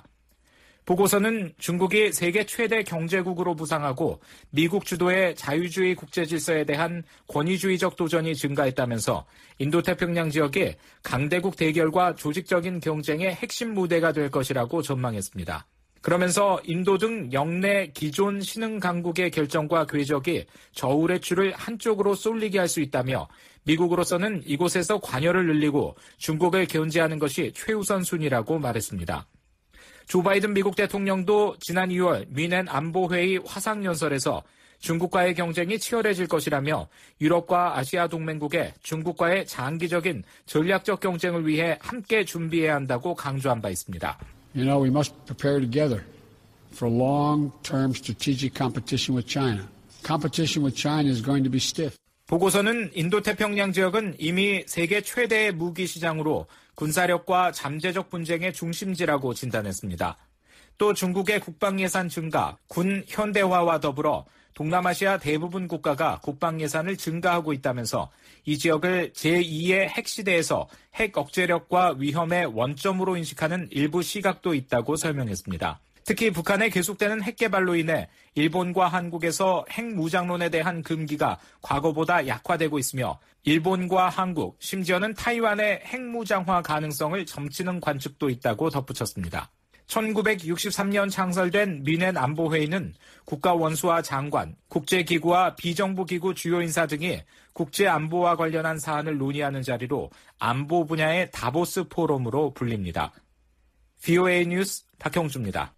보고서는 중국이 세계 최대 경제국으로 부상하고 미국 주도의 자유주의 국제질서에 대한 권위주의적 도전이 증가했다면서 인도태평양 지역이 강대국 대결과 조직적인 경쟁의 핵심 무대가 될 것이라고 전망했습니다. 그러면서 인도 등 영내 기존 신흥 강국의 결정과 궤적이 저울의 줄을 한쪽으로 쏠리게 할 수 있다며 미국으로서는 이곳에서 관여를 늘리고 중국을 견제하는 것이 최우선 순위라고 말했습니다. 조 바이든 미국 대통령도 지난 2월 위넨 안보회의 화상연설에서 중국과의 경쟁이 치열해질 것이라며 유럽과 아시아 동맹국에 중국과의 장기적인 전략적 경쟁을 위해 함께 준비해야 한다고 강조한 바 있습니다. We must prepare together for long-term strategic competition with China. Competition with China is going to be stiff. 보고서는 인도태평양 지역은 이미 세계 최대의 무기 시장으로 군사력과 잠재적 분쟁의 중심지라고 진단했습니다. 또 중국의 국방 예산 증가, 군 현대화와 더불어 동남아시아 대부분 국가가 국방 예산을 증가하고 있다면서 이 지역을 제2의 핵시대에서 핵 억제력과 위험의 원점으로 인식하는 일부 시각도 있다고 설명했습니다. 특히 북한의 계속되는 핵 개발로 인해 일본과 한국에서 핵 무장론에 대한 금기가 과거보다 약화되고 있으며 일본과 한국, 심지어는 타이완의 핵 무장화 가능성을 점치는 관측도 있다고 덧붙였습니다. 1963년 창설된 미넨 안보회의는 국가 원수와 장관, 국제기구와 비정부기구 주요 인사 등이 국제안보와 관련한 사안을 논의하는 자리로 안보 분야의 다보스 포럼으로 불립니다. VOA 뉴스 박형주입니다.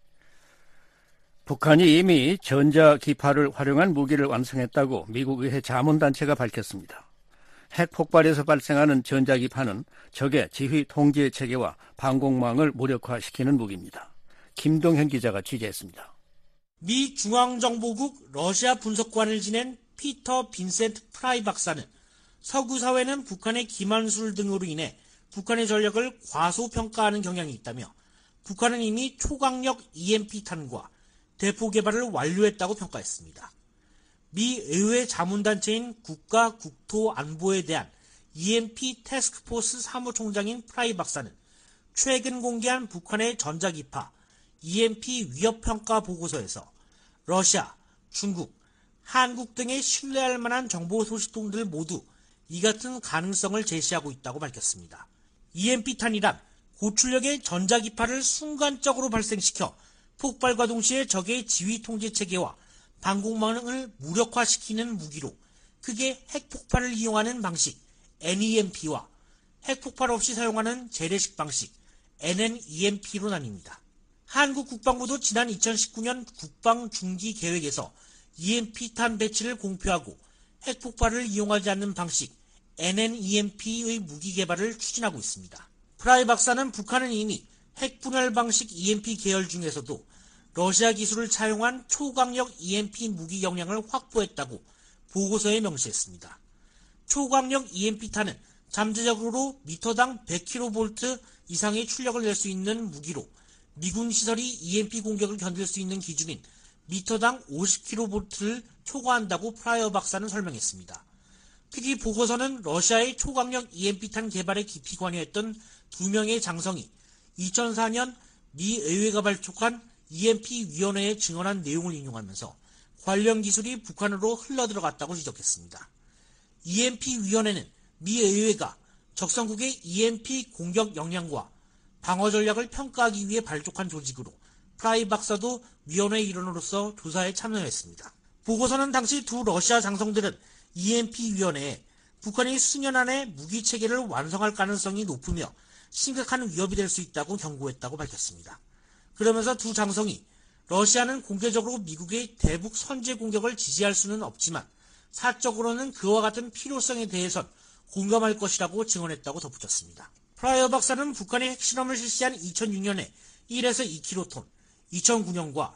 북한이 이미 전자기파를 활용한 무기를 완성했다고 미국 의회 자문단체가 밝혔습니다. 핵 폭발에서 발생하는 전자기파는 적의 지휘 통제 체계와 방공망을 무력화시키는 무기입니다. 김동현 기자가 취재했습니다. 미 중앙정보국 러시아 분석관을 지낸 피터 빈센트 프라이 박사는 서구 사회는 북한의 기만술 등으로 인해 북한의 전력을 과소평가하는 경향이 있다며 북한은 이미 초강력 EMP탄과 대포 개발을 완료했다고 평가했습니다. 미 의회 자문단체인 국가국토안보에 대한 EMP 태스크포스 사무총장인 프라이 박사는 최근 공개한 북한의 전자기파 EMP 위협평가 보고서에서 러시아, 중국, 한국 등의 신뢰할 만한 정보 소식통들 모두 이 같은 가능성을 제시하고 있다고 밝혔습니다. EMP탄이란 고출력의 전자기파를 순간적으로 발생시켜 폭발과 동시에 적의 지휘 통제 체계와 방공망을 무력화시키는 무기로 크게 핵폭발을 이용하는 방식 NEMP와 핵폭발 없이 사용하는 재래식 방식 NNEMP로 나뉩니다. 한국 국방부도 지난 2019년 국방중기계획에서 EMP탄 배치를 공표하고 핵폭발을 이용하지 않는 방식 NNEMP의 무기 개발을 추진하고 있습니다. 프라이 박사는 북한은 이미 핵분열 방식 EMP 계열 중에서도 러시아 기술을 차용한 초강력 EMP 무기 역량을 확보했다고 보고서에 명시했습니다. 초강력 EMP탄은 잠재적으로 미터당 100kV 이상의 출력을 낼 수 있는 무기로 미군 시설이 EMP 공격을 견딜 수 있는 기준인 미터당 50kV를 초과한다고 프라이어 박사는 설명했습니다. 특히 보고서는 러시아의 초강력 EMP탄 개발에 깊이 관여했던 2명의 장성이 2004년 미 의회가 발족한 EMP위원회에 증언한 내용을 인용하면서 관련 기술이 북한으로 흘러들어갔다고 지적했습니다. EMP위원회는 미 의회가 적성국의 EMP 공격 역량과 방어 전략을 평가하기 위해 발족한 조직으로 프라이 박사도 위원회 일원으로서 조사에 참여했습니다. 보고서는 당시 두 러시아 장성들은 EMP위원회에 북한이 수년 안에 무기체계를 완성할 가능성이 높으며 심각한 위협이 될 수 있다고 경고했다고 밝혔습니다. 그러면서 두 장성이 러시아는 공개적으로 미국의 대북 선제 공격을 지지할 수는 없지만 사적으로는 그와 같은 필요성에 대해선 공감할 것이라고 증언했다고 덧붙였습니다. 프라이어 박사는 북한의 핵실험을 실시한 2006년에 1에서 2kT, 2009년과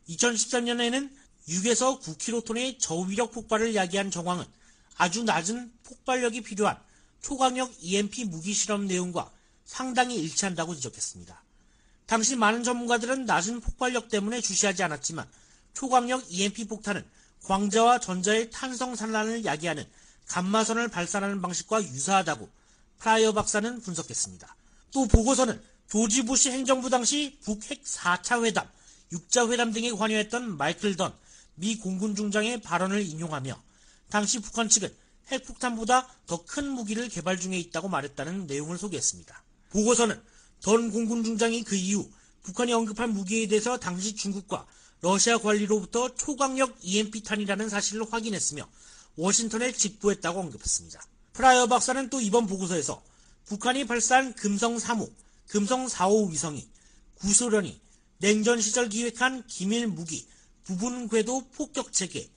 2013년에는 6에서 9kT의 저위력 폭발을 야기한 정황은 아주 낮은 폭발력이 필요한 초강력 EMP 무기 실험 내용과 상당히 일치한다고 지적했습니다. 당시 많은 전문가들은 낮은 폭발력 때문에 주시하지 않았지만 초강력 EMP 폭탄은 광자와 전자의 탄성 산란을 야기하는 감마선을 발산하는 방식과 유사하다고 프라이어 박사는 분석했습니다. 또 보고서는 조지 부시 행정부 당시 북핵 4차 회담, 6자 회담 등에 관여했던 마이클 던 미 공군 중장의 발언을 인용하며 당시 북한 측은 핵폭탄보다 더 큰 무기를 개발 중에 있다고 말했다는 내용을 소개했습니다. 보고서는 던 공군 중장이 그 이후 북한이 언급한 무기에 대해서 당시 중국과 러시아 관리로부터 초강력 EMP탄이라는 사실을 확인했으며 워싱턴에 직보했다고 언급했습니다. 프라이어 박사는 또 이번 보고서에서 북한이 발사한 금성 3호, 금성 4호 위성이 구소련이 냉전 시절 기획한 기밀 무기 부분 궤도 폭격 체계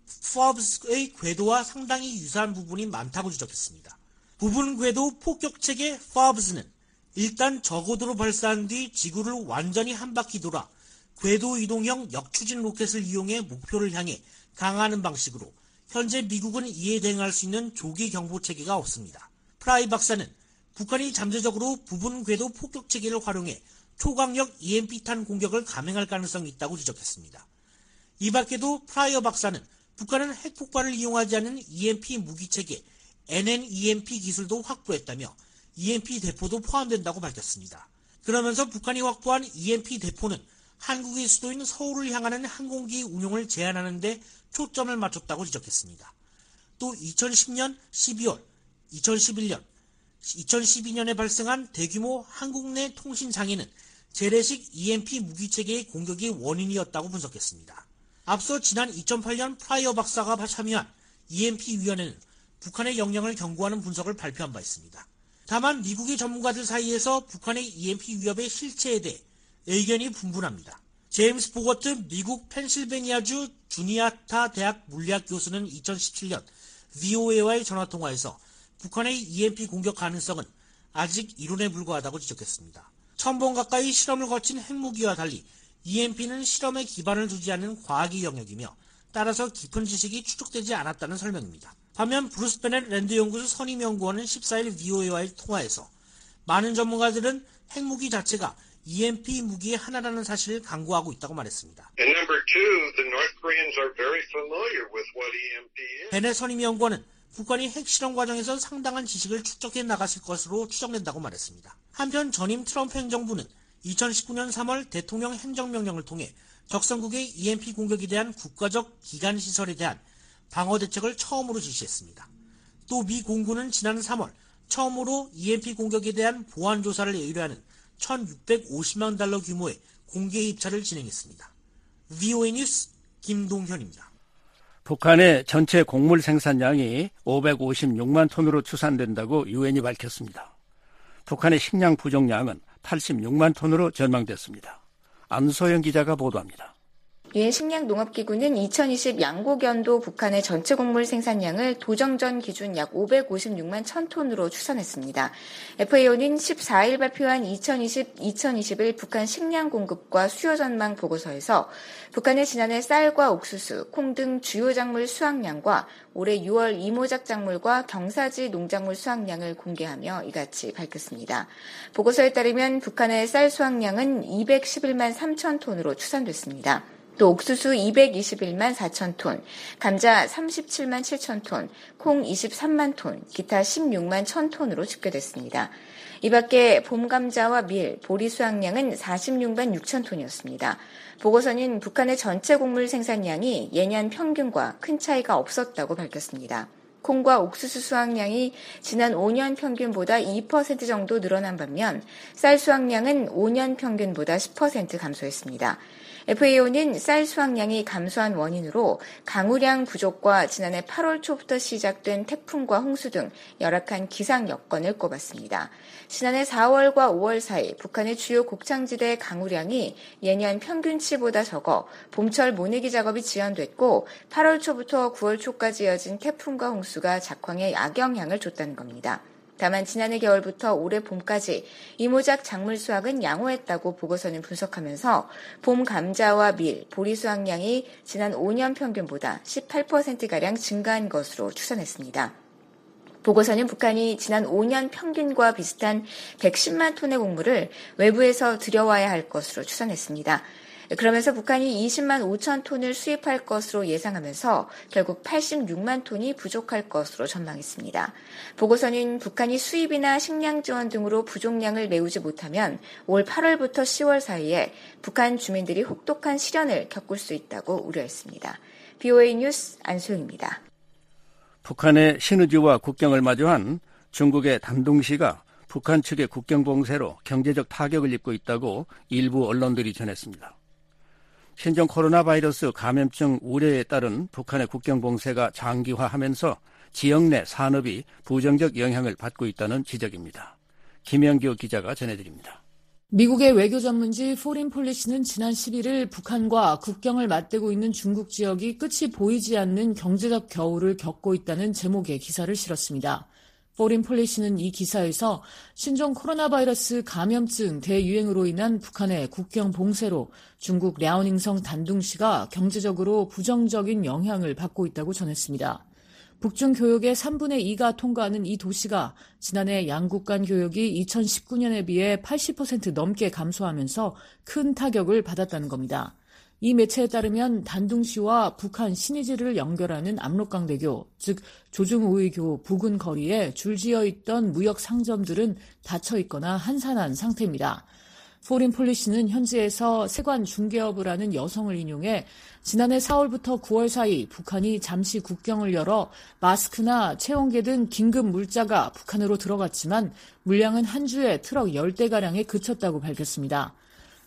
FOBS의 궤도와 상당히 유사한 부분이 많다고 지적했습니다. 부분 궤도 폭격 체계 FOBS는 일단 저고도로 발사한 뒤 지구를 완전히 한 바퀴 돌아 궤도 이동형 역추진 로켓을 이용해 목표를 향해 강화하는 방식으로 현재 미국은 이에 대응할 수 있는 조기 경보 체계가 없습니다. 프라이 박사는 북한이 잠재적으로 부분 궤도 폭격 체계를 활용해 초강력 EMP탄 공격을 감행할 가능성이 있다고 지적했습니다. 이 밖에도 프라이어 박사는 북한은 핵폭발을 이용하지 않는 EMP 무기체계 NNEMP 기술도 확보했다며 EMP 대포도 포함된다고 밝혔습니다. 그러면서 북한이 확보한 EMP 대포는 한국의 수도인 서울을 향하는 항공기 운용을 제한하는 데 초점을 맞췄다고 지적했습니다. 또 2010년 12월, 2011년, 2012년에 발생한 대규모 한국 내 통신 장애는 재래식 EMP 무기체계의 공격이 원인이었다고 분석했습니다. 앞서 지난 2008년 프라이어 박사가 참여한 EMP위원회는 북한의 역량을 경고하는 분석을 발표한 바 있습니다. 다만 미국의 전문가들 사이에서 북한의 EMP 위협의 실체에 대해 의견이 분분합니다. 제임스 보거트 미국 펜실베니아주 주니아타 대학 물리학 교수는 2017년 VOA와의 전화통화에서 북한의 EMP 공격 가능성은 아직 이론에 불과하다고 지적했습니다. 1000번 가까이 실험을 거친 핵무기와 달리 EMP는 실험에 기반을 두지 않는 과학의 영역이며 따라서 깊은 지식이 축적되지 않았다는 설명입니다. 반면 브루스 베넷 랜드 연구소 선임연구원은 14일 VOA와의 통화에서 많은 전문가들은 핵무기 자체가 EMP 무기의 하나라는 사실을 강구하고 있다고 말했습니다. 베넷 선임연구원은 북한이 핵실험 과정에서 상당한 지식을 축적해 나갔을 것으로 추정된다고 말했습니다. 한편 전임 트럼프 행정부는 2019년 3월 대통령 행정명령을 통해 적성국의 EMP 공격에 대한 국가적 기간시설에 대한 방어 대책을 처음으로 지시했습니다. 또 미 공군은 지난 3월 처음으로 EMP 공격에 대한 보안 조사를 의뢰하는 1,650만 달러 규모의 공개 입찰을 진행했습니다. VOA 뉴스 김동현입니다. 북한의 전체 곡물 생산량이 556만 톤으로 추산된다고 유엔이 밝혔습니다. 북한의 식량 부족량은 86만 톤으로 전망됐습니다. 안소영 기자가 보도합니다. 유엔 식량농업기구는 2020 양곡연도 북한의 전체 곡물 생산량을 도정전 기준 약 556만 1000톤으로 추산했습니다. FAO는 14일 발표한 2020-2021 북한 식량 공급과 수요 전망 보고서에서 북한의 지난해 쌀과 옥수수, 콩 등 주요 작물 수확량과 올해 6월 이모작 작물과 경사지 농작물 수확량을 공개하며 이같이 밝혔습니다. 보고서에 따르면 북한의 쌀 수확량은 211만 3천 톤으로 추산됐습니다. 또 옥수수 221만 4천 톤, 감자 37만 7천 톤, 콩 23만 톤, 기타 16만 1천 톤으로 집계됐습니다. 이 밖에 봄감자와 밀, 보리 수확량은 46만 6천 톤이었습니다. 보고서는 북한의 전체 곡물 생산량이 예년 평균과 큰 차이가 없었다고 밝혔습니다. 콩과 옥수수 수확량이 지난 5년 평균보다 2% 정도 늘어난 반면 쌀 수확량은 5년 평균보다 10% 감소했습니다. FAO는 쌀 수확량이 감소한 원인으로 강우량 부족과 지난해 8월 초부터 시작된 태풍과 홍수 등 열악한 기상 여건을 꼽았습니다. 지난해 4월과 5월 사이 북한의 주요 곡창지대 강우량이 예년 평균치보다 적어 봄철 모내기 작업이 지연됐고 8월 초부터 9월 초까지 이어진 태풍과 홍수가 작황에 악영향을 줬다는 겁니다. 다만 지난해 겨울부터 올해 봄까지 이모작 작물 수확은 양호했다고 보고서는 분석하면서 봄 감자와 밀, 보리 수확량이 지난 5년 평균보다 18%가량 증가한 것으로 추산했습니다. 보고서는 북한이 지난 5년 평균과 비슷한 110만 톤의 곡물을 외부에서 들여와야 할 것으로 추산했습니다. 그러면서 북한이 20만 5천 톤을 수입할 것으로 예상하면서 결국 86만 톤이 부족할 것으로 전망했습니다. 보고서는 북한이 수입이나 식량 지원 등으로 부족량을 메우지 못하면 올 8월부터 10월 사이에 북한 주민들이 혹독한 시련을 겪을 수 있다고 우려했습니다. VOA 뉴스 안소영입니다. 북한의 신의주와 국경을 마주한 중국의 단둥시가 북한 측의 국경 봉쇄로 경제적 타격을 입고 있다고 일부 언론들이 전했습니다. 신종 코로나 바이러스 감염증 우려에 따른 북한의 국경 봉쇄가 장기화하면서 지역 내 산업이 부정적 영향을 받고 있다는 지적입니다. 김영규 기자가 전해드립니다. 미국의 외교 전문지 포린 폴리시는 지난 11일 북한과 국경을 맞대고 있는 중국 지역이 끝이 보이지 않는 경제적 겨울을 겪고 있다는 제목의 기사를 실었습니다. 포린 폴리시는 이 기사에서 신종 코로나 바이러스 감염증 대유행으로 인한 북한의 국경 봉쇄로 중국 랴오닝성 단둥시가 경제적으로 부정적인 영향을 받고 있다고 전했습니다. 북중 교역의 3분의 2가 통과하는 이 도시가 지난해 양국 간 교역이 2019년에 비해 80% 넘게 감소하면서 큰 타격을 받았다는 겁니다. 이 매체에 따르면 단둥시와 북한 신의지를 연결하는 압록강대교, 즉 조중우이교 부근 거리에 줄지어 있던 무역 상점들은 닫혀 있거나 한산한 상태입니다. 포린 폴리시는 현지에서 세관 중개업을 하는 여성을 인용해 지난해 4월부터 9월 사이 북한이 잠시 국경을 열어 마스크나 체온계 등 긴급 물자가 북한으로 들어갔지만 물량은 한 주에 트럭 10대가량에 그쳤다고 밝혔습니다.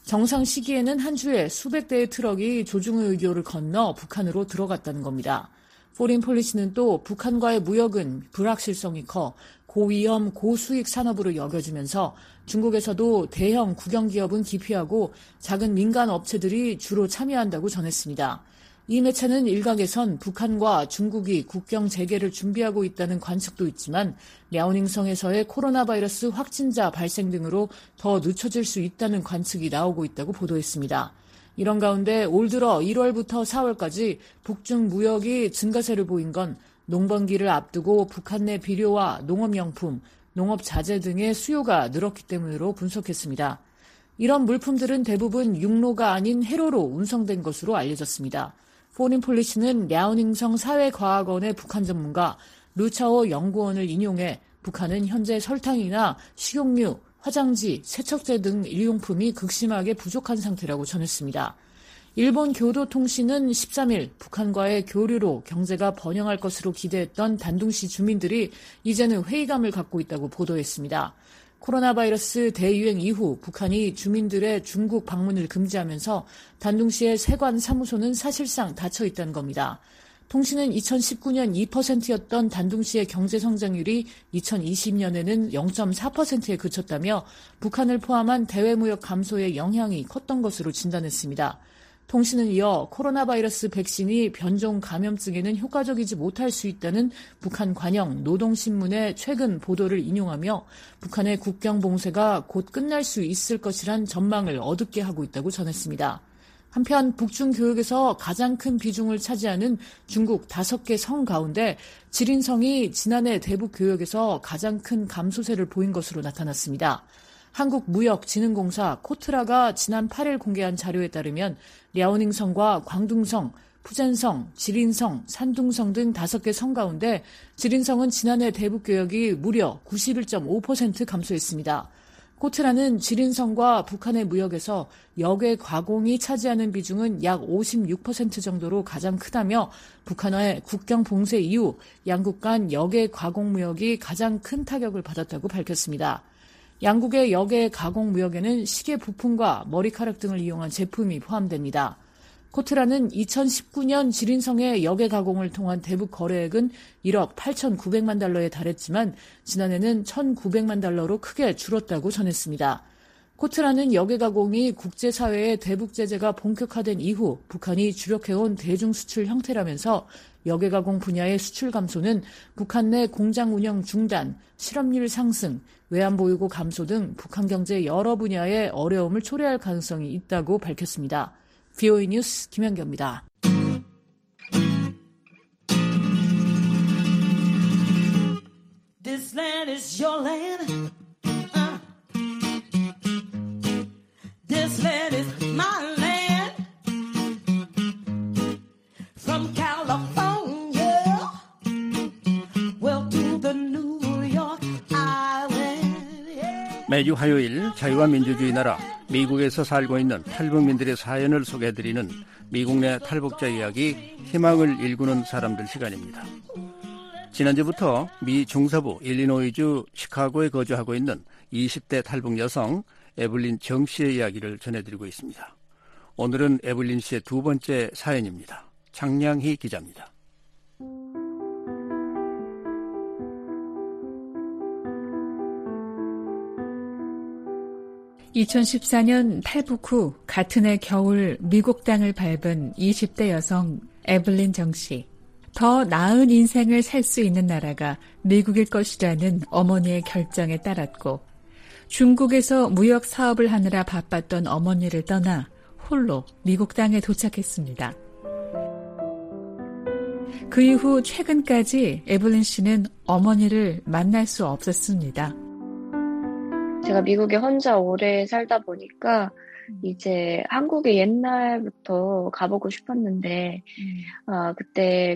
정상 시기에는 한 주에 수백 대의 트럭이 조중의교를 건너 북한으로 들어갔다는 겁니다. 포린 폴리시는 또 북한과의 무역은 불확실성이 커 고위험 고수익 산업으로 여겨지면서 중국에서도 대형 국영기업은 기피하고 작은 민간 업체들이 주로 참여한다고 전했습니다. 이 매체는 일각에선 북한과 중국이 국경 재개를 준비하고 있다는 관측도 있지만 랴오닝성에서의 코로나 바이러스 확진자 발생 등으로 더 늦춰질 수 있다는 관측이 나오고 있다고 보도했습니다. 이런 가운데 올 들어 1월부터 4월까지 북중 무역이 증가세를 보인 건 농번기를 앞두고 북한 내 비료와 농업용품, 농업자재 등의 수요가 늘었기 때문으로 분석했습니다. 이런 물품들은 대부분 육로가 아닌 해로로 운송된 것으로 알려졌습니다. 포린 폴리시는 랴오닝성 사회과학원의 북한 전문가 루차오 연구원을 인용해 북한은 현재 설탕이나 식용유, 화장지, 세척제 등 일용품이 극심하게 부족한 상태라고 전했습니다. 일본 교도통신은 13일 북한과의 교류로 경제가 번영할 것으로 기대했던 단둥시 주민들이 이제는 회의감을 갖고 있다고 보도했습니다. 코로나 바이러스 대유행 이후 북한이 주민들의 중국 방문을 금지하면서 단둥시의 세관 사무소는 사실상 닫혀 있다는 겁니다. 통신은 2019년 2%였던 단둥시의 경제 성장률이 2020년에는 0.4%에 그쳤다며 북한을 포함한 대외무역 감소의 영향이 컸던 것으로 진단했습니다. 통신은 이어 코로나 바이러스 백신이 변종 감염증에는 효과적이지 못할 수 있다는 북한 관영 노동신문의 최근 보도를 인용하며 북한의 국경 봉쇄가 곧 끝날 수 있을 것이란 전망을 어둡게 하고 있다고 전했습니다. 한편 북중 교역에서 가장 큰 비중을 차지하는 중국 5개 성 가운데 지린성이 지난해 대북 교역에서 가장 큰 감소세를 보인 것으로 나타났습니다. 한국무역진흥공사 코트라가 지난 8일 공개한 자료에 따르면 랴오닝성과 광둥성, 푸젠성, 지린성, 산둥성 등 5개 성 가운데 지린성은 지난해 대북교역이 무려 91.5% 감소했습니다. 코트라는 지린성과 북한의 무역에서 역외 가공이 차지하는 비중은 약 56% 정도로 가장 크다며 북한과의 국경 봉쇄 이후 양국 간 역외 가공 무역이 가장 큰 타격을 받았다고 밝혔습니다. 양국의 역외 가공 무역에는 시계 부품과 머리카락 등을 이용한 제품이 포함됩니다. 코트라는 2019년 지린성의 역외 가공을 통한 대북 거래액은 1억 8,900만 달러에 달했지만 지난해는 1,900만 달러로 크게 줄었다고 전했습니다. 코트라는 역외 가공이 국제사회의 대북 제재가 본격화된 이후 북한이 주력해온 대중수출 형태라면서 역외 가공 분야의 수출 감소는 북한 내 공장 운영 중단, 실업률 상승, 외환보유고 감소 등 북한 경제 여러 분야의 어려움을 초래할 가능성이 있다고 밝혔습니다. VOA 뉴스 김현경입니다. This land is your land. This land is my land. From California, well to the New York Island. 매주 화요일 자유와 민주주의 나라 미국에서 살고 있는 탈북민들의 사연을 소개해드리는 미국 내 탈북자 이야기 희망을 일구는 사람들 시간입니다. 지난주부터 미 중서부 일리노이주 시카고에 거주하고 있는 20대 탈북 여성 에블린 정 씨의 이야기를 전해드리고 있습니다. 오늘은 에블린 씨의 두 번째 사연입니다. 장량희 기자입니다. 2014년 탈북 후 같은 해 겨울 미국 땅을 밟은 20대 여성 에블린 정 씨. 더 나은 인생을 살 수 있는 나라가 미국일 것이라는 어머니의 결정에 따랐고 중국에서 무역 사업을 하느라 바빴던 어머니를 떠나 홀로 미국 땅에 도착했습니다. 그 이후 최근까지 에블린 씨는 어머니를 만날 수 없었습니다. 제가 미국에 혼자 오래 살다 보니까 이제 한국에 옛날부터 가보고 싶었는데 그때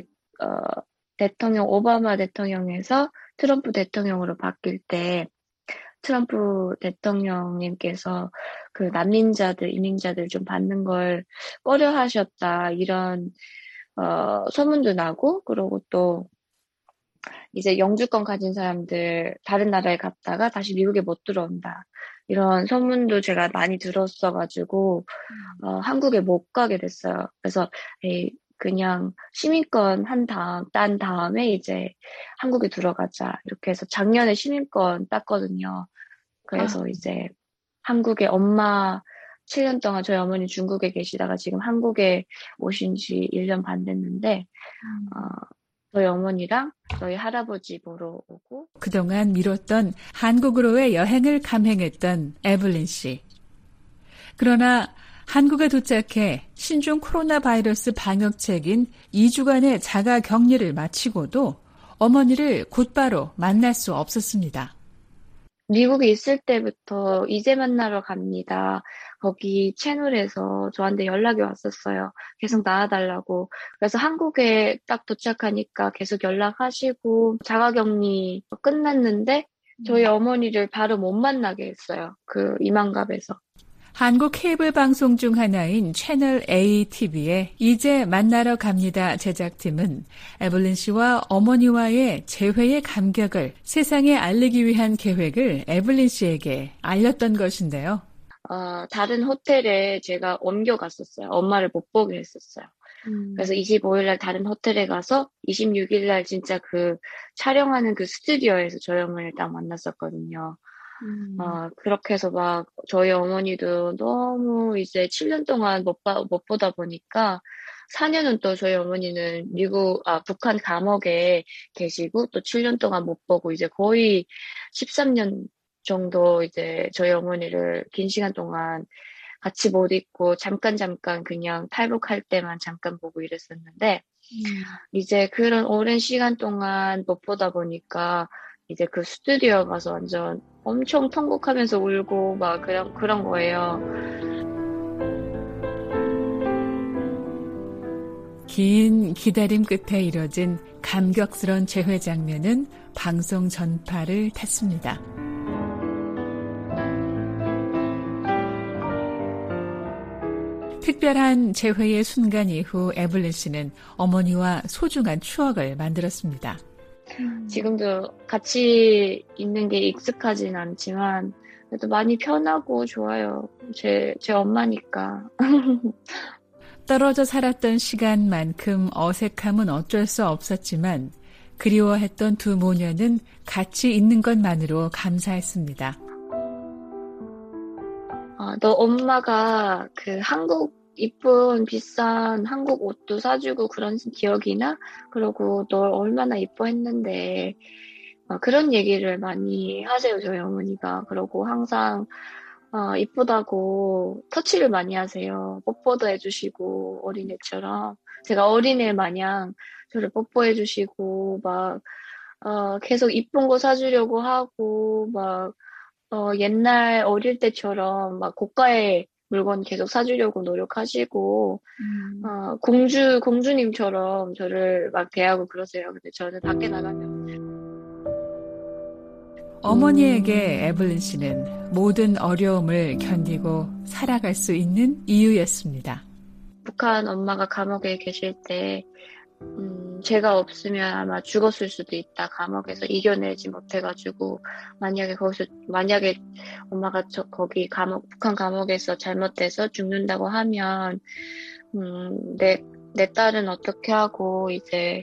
오바마 대통령에서 트럼프 대통령으로 바뀔 때 트럼프 대통령님께서 그 난민자들, 이민자들 좀 받는 걸 꺼려 하셨다 이런 소문도 나고 그러고 또 이제 영주권 가진 사람들 다른 나라에 갔다가 다시 미국에 못 들어온다. 이런 소문도 제가 많이 들었어가지고 한국에 못 가게 됐어요. 그래서 그냥 시민권 딴 다음에 이제 한국에 들어가자 이렇게 해서 작년에 시민권 땄거든요. 그래서 이제 한국에 엄마 7년 동안 저희 어머니 중국에 계시다가 지금 한국에 오신 지 1년 반 됐는데 저희 어머니랑 저희 할아버지 보러 오고 그동안 미뤘던 한국으로의 여행을 감행했던 에블린 씨. 그러나 한국에 도착해 신종 코로나 바이러스 방역책인 2주간의 자가 격리를 마치고도 어머니를 곧바로 만날 수 없었습니다. 미국에 있을 때부터 이제 만나러 갑니다. 거기 채널에서 저한테 연락이 왔었어요. 계속 나와달라고. 그래서 한국에 딱 도착하니까 계속 연락하시고 자가격리 끝났는데 저희 어머니를 바로 못 만나게 했어요. 그 이만갑에서. 한국 케이블 방송 중 하나인 채널 ATV의 이제 만나러 갑니다 제작팀은 에블린 씨와 어머니와의 재회의 감격을 세상에 알리기 위한 계획을 에블린 씨에게 알렸던 것인데요. 다른 호텔에 제가 옮겨갔었어요. 엄마를 못 보게 했었어요. 그래서 25일날 다른 호텔에 가서 26일날 진짜 그 촬영하는 그 스튜디오에서 저희 어머니를 딱 만났었거든요. 그렇게 해서 막 저희 어머니도 너무 이제 7년 동안 못 보다 보니까 4년은 또 저희 어머니는 북한 감옥에 계시고 또 7년 동안 못 보고 이제 거의 13년 정도 이제 저희 어머니를 긴 시간 동안 같이 못 있고 잠깐 그냥 탈북할 때만 잠깐 보고 이랬었는데 이제 그런 오랜 시간 동안 못 보다 보니까 이제 그 스튜디오 가서 완전 엄청 통곡하면서 울고 막 그런 거예요. 긴 기다림 끝에 이뤄진 감격스러운 재회 장면은 방송 전파를 탔습니다. 특별한 재회의 순간 이후 에블린 씨는 어머니와 소중한 추억을 만들었습니다. 지금도 같이 있는 게 익숙하진 않지만 그래도 많이 편하고 좋아요. 제 엄마니까. 떨어져 살았던 시간만큼 어색함은 어쩔 수 없었지만 그리워했던 두 모녀는 같이 있는 것만으로 감사했습니다. 너 엄마가 그 한국 이쁜 비싼 한국 옷도 사주고 그런 기억이나? 그리고 널 얼마나 이뻐했는데 그런 얘기를 많이 하세요, 저희 어머니가. 그러고 항상 이쁘다고 터치를 많이 하세요. 뽀뽀도 해주시고 어린애처럼. 제가 어린애 마냥 저를 뽀뽀해주시고 막 계속 이쁜 거 사주려고 하고 막 옛날 어릴 때처럼 막 고가의 물건 계속 사주려고 노력하시고, 공주님처럼 저를 막 대하고 그러세요. 근데 저는 밖에 나가면. 어머니에게 에블린 씨는 모든 어려움을 견디고 살아갈 수 있는 이유였습니다. 북한 엄마가 감옥에 계실 때, 제가 없으면 아마 죽었을 수도 있다. 감옥에서 이겨내지 못해가지고 만약에 엄마가 북한 감옥에서 잘못돼서 죽는다고 하면 내 딸은 어떻게 하고 이제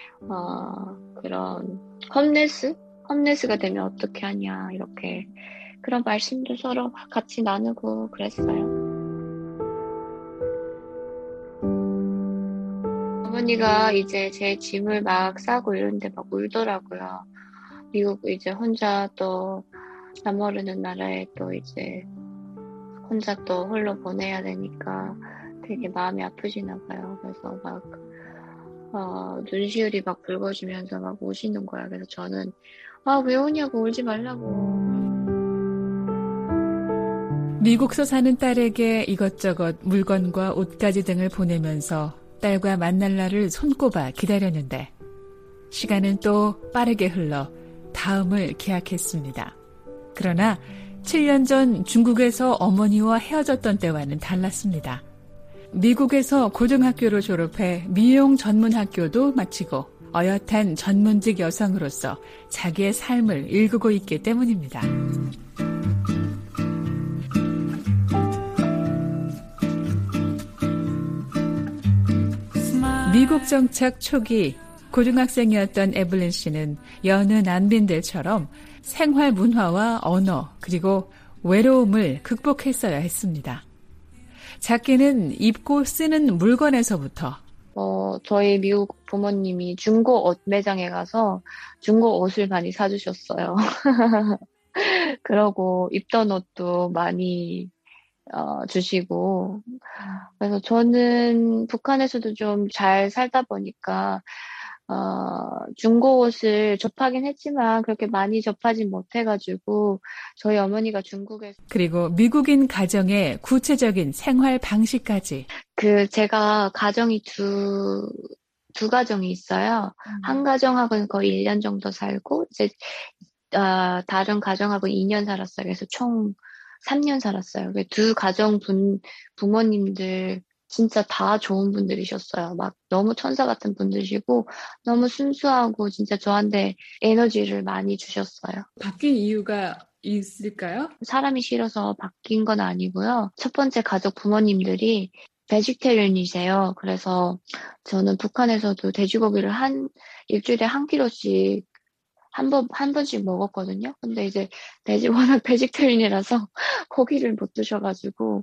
그런 홈레스가 되면 어떻게 하냐 이렇게 그런 말씀도 서로 같이 나누고 그랬어요. 어머니가 이제 제 짐을 막 싸고 이러는데 막 울더라고요. 미국 이제 혼자 또 남모르는 나라에 또 이제 혼자 또 홀로 보내야 되니까 되게 마음이 아프시나 봐요. 그래서 막 눈시울이 막 붉어지면서 막 우시는 거야. 그래서 저는 왜 우냐고 울지 말라고. 미국서 사는 딸에게 이것저것 물건과 옷가지 등을 보내면서 딸과 만날 날을 손꼽아 기다렸는데 시간은 또 빠르게 흘러 다음을 기약했습니다. 그러나 7년 전 중국에서 어머니와 헤어졌던 때와는 달랐습니다. 미국에서 고등학교를 졸업해 미용 전문학교도 마치고 어엿한 전문직 여성으로서 자기의 삶을 일구고 있기 때문입니다. 미국 정착 초기 고등학생이었던 에블린 씨는 여느 난민들처럼 생활 문화와 언어 그리고 외로움을 극복했어야 했습니다. 작게는 입고 쓰는 물건에서부터 저희 미국 부모님이 중고 옷 매장에 가서 중고 옷을 많이 사주셨어요. 그러고 입던 옷도 많이 주시고, 그래서 저는 북한에서도 좀 잘 살다 보니까 중고 옷을 접하긴 했지만 그렇게 많이 접하진 못해가지고 저희 어머니가 중국에서 그리고 미국인 가정의 구체적인 생활 방식까지 제가 가정이 두 가정이 있어요. 한 가정하고는 거의 1년 정도 살고 이제 다른 가정하고 2년 살았어요. 그래서 총 3년 살았어요. 두 가정 부모님들 진짜 다 좋은 분들이셨어요. 막 너무 천사 같은 분들이시고 너무 순수하고 진짜 저한테 에너지를 많이 주셨어요. 바뀐 이유가 있을까요? 사람이 싫어서 바뀐 건 아니고요. 첫 번째 가족 부모님들이 베지테리언이세요. 그래서 저는 북한에서도 돼지고기를 일주일에 1kg씩 한 번씩 먹었거든요. 근데 이제 워낙 베지테리언이라서 고기를 못 드셔가지고,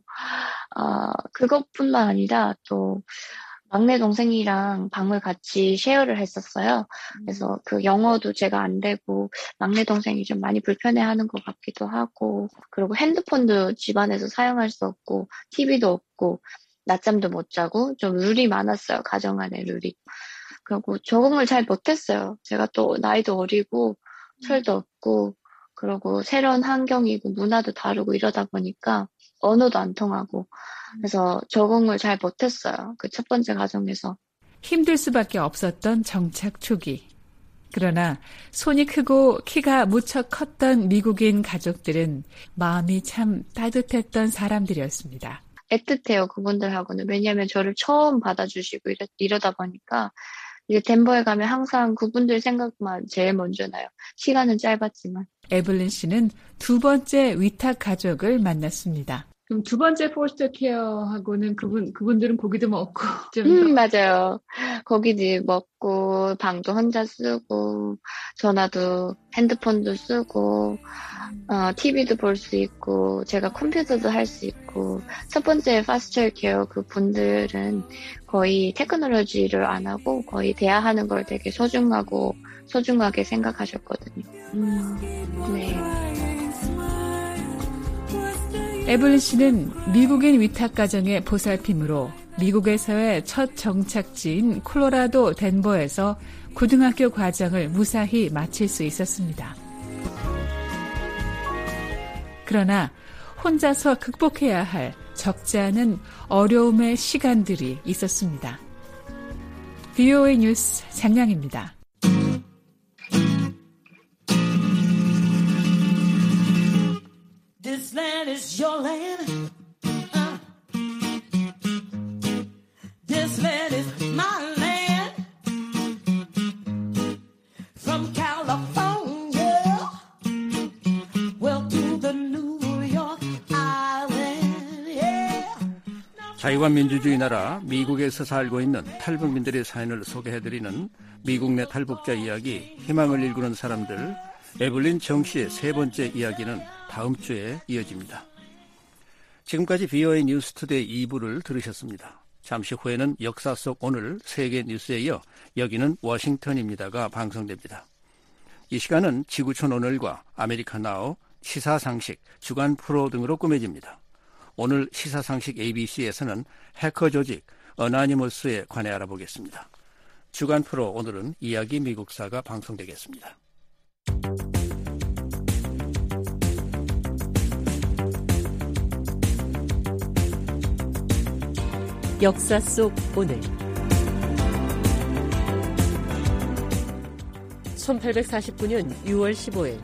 그것뿐만 아니라 또 막내 동생이랑 방을 같이 쉐어를 했었어요. 그래서 그 영어도 제가 안 되고 막내 동생이 좀 많이 불편해하는 것 같기도 하고, 그리고 핸드폰도 집안에서 사용할 수 없고, TV도 없고, 낮잠도 못 자고 좀 룰이 많았어요. 가정 안에 룰이. 그리고 적응을 잘 못했어요. 제가 또 나이도 어리고 철도 없고 그리고 새로운 환경이고 문화도 다르고 이러다 보니까 언어도 안 통하고 그래서 적응을 잘 못했어요. 그 첫 번째 가정에서. 힘들 수밖에 없었던 정착 초기. 그러나 손이 크고 키가 무척 컸던 미국인 가족들은 마음이 참 따뜻했던 사람들이었습니다. 애틋해요. 그분들하고는. 왜냐하면 저를 처음 받아주시고 이러다 보니까 이제 덴버에 가면 항상 그분들 생각만 제일 먼저 나요. 시간은 짧았지만. 에블린 씨는 두 번째 위탁 가족을 만났습니다. 그럼 두 번째 포스터 케어하고는 그분들은 고기도 먹고 좀 맞아요. 고기도 먹고 방도 혼자 쓰고 전화도 핸드폰도 쓰고 TV도 볼 수 있고 제가 컴퓨터도 할 수 있고 첫 번째 파스터 케어 그 분들은 거의 테크놀로지를 안 하고 거의 대화하는 걸 되게 소중하게 생각하셨거든요. 네. 에블린 씨는 미국인 위탁 가정의 보살핌으로 미국에서의 첫 정착지인 콜로라도 덴버에서 고등학교 과정을 무사히 마칠 수 있었습니다. 그러나 혼자서 극복해야 할 적지 않은 어려움의 시간들이 있었습니다. VOA 뉴스 장량입니다. This land is your land. This land is my land. From California, well to the New York Island. Yeah. 자유와 민주주의 나라 미국에서 살고 있는 탈북민들의 사연을 소개해드리는 미국 내 탈북자 이야기, 희망을 일구는 사람들, 에블린 정 씨의 세 번째 이야기는 다음 주에 이어집니다. 지금까지 VOA 뉴스투데이 2부를 들으셨습니다. 잠시 후에는 역사 속 오늘 세계 뉴스에 이어 여기는 워싱턴입니다가 방송됩니다. 이 시간은 지구촌 오늘과 아메리카 나우, 시사상식, 주간 프로 등으로 꾸며집니다. 오늘 시사상식 ABC에서는 해커 조직 어나니머스에 관해 알아보겠습니다. 주간 프로 오늘은 이야기 미국사가 방송되겠습니다. 역사 속 오늘 1849년 6월 15일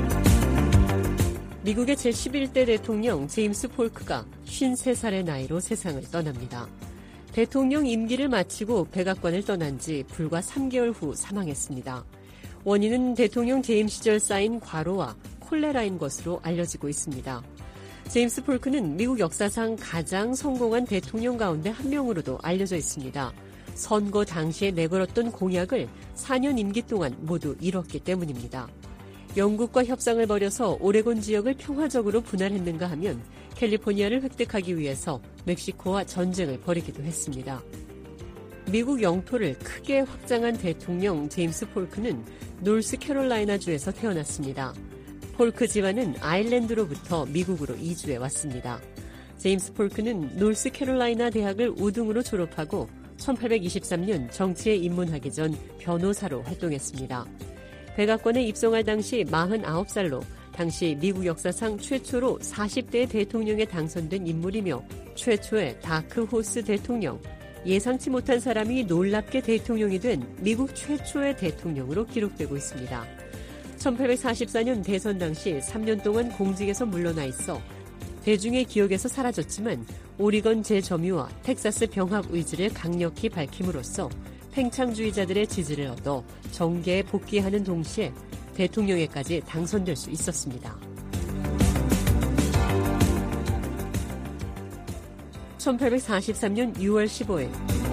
미국의 제11대 대통령 제임스 폴크가 53살의 나이로 세상을 떠납니다. 대통령 임기를 마치고 백악관을 떠난 지 불과 3개월 후 사망했습니다. 원인은 대통령 재임 시절 쌓인 과로와 콜레라인 것으로 알려지고 있습니다. 제임스 폴크는 미국 역사상 가장 성공한 대통령 가운데 한 명으로도 알려져 있습니다. 선거 당시에 내걸었던 공약을 4년 임기 동안 모두 이뤘기 때문입니다. 영국과 협상을 벌여서 오레곤 지역을 평화적으로 분할했는가 하면 캘리포니아를 획득하기 위해서 멕시코와 전쟁을 벌이기도 했습니다. 미국 영토를 크게 확장한 대통령 제임스 폴크는 노스캐롤라이나주에서 태어났습니다. 폴크 집안은 아일랜드로부터 미국으로 이주해 왔습니다. 제임스 폴크는 노스캐롤라이나 대학을 우등으로 졸업하고 1823년 정치에 입문하기 전 변호사로 활동했습니다. 백악관에 입성할 당시 49살로 당시 미국 역사상 최초로 40대 대통령에 당선된 인물이며 최초의 다크호스 대통령, 예상치 못한 사람이 놀랍게 대통령이 된 미국 최초의 대통령으로 기록되고 있습니다. 1844년 대선 당시 3년 동안 공직에서 물러나 있어 대중의 기억에서 사라졌지만 오리건 재점유와 텍사스 병합 의지를 강력히 밝힘으로써 팽창주의자들의 지지를 얻어 정계에 복귀하는 동시에 대통령에까지 당선될 수 있었습니다. 1843년 6월 15일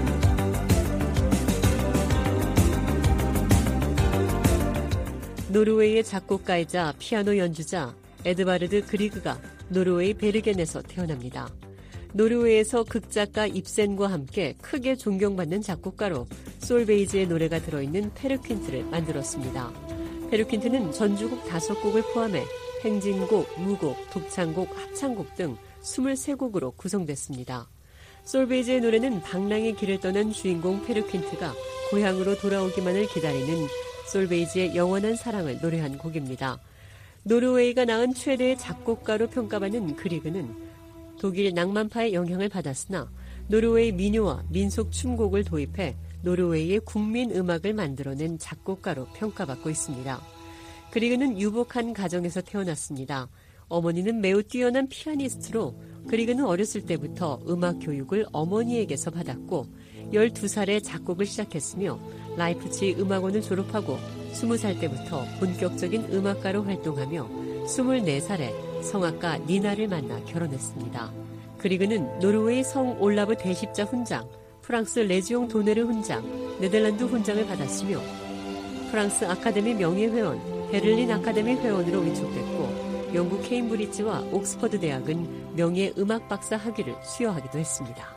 노르웨이의 작곡가이자 피아노 연주자 에드바르드 그리그가 노르웨이 베르겐에서 태어납니다. 노르웨이에서 극작가 입센과 함께 크게 존경받는 작곡가로 솔베이지의 노래가 들어있는 페르퀸트를 만들었습니다. 페르퀸트는 전주곡 5곡을 포함해 행진곡, 무곡, 독창곡, 합창곡 등 23곡으로 구성됐습니다. 솔베이지의 노래는 방랑의 길을 떠난 주인공 페르퀸트가 고향으로 돌아오기만을 기다리는 솔베이지의 영원한 사랑을 노래한 곡입니다. 노르웨이가 낳은 최대의 작곡가로 평가받는 그리그는 독일 낭만파의 영향을 받았으나 노르웨이 민요와 민속 춤곡을 도입해 노르웨이의 국민 음악을 만들어낸 작곡가로 평가받고 있습니다. 그리그는 유복한 가정에서 태어났습니다. 어머니는 매우 뛰어난 피아니스트로 그리그는 어렸을 때부터 음악 교육을 어머니에게서 받았고 12살에 작곡을 시작했으며 라이프치히 음악원을 졸업하고 20살 때부터 본격적인 음악가로 활동하며 24살에 성악가 니나를 만나 결혼했습니다. 그리그는 노르웨이 성 올라브 대십자 훈장, 프랑스 레지옹 도네르 훈장, 네덜란드 훈장을 받았으며 프랑스 아카데미 명예회원, 베를린 아카데미 회원으로 위촉됐고 영국 케임브리지와 옥스퍼드 대학은 명예음악 박사 학위를 수여하기도 했습니다.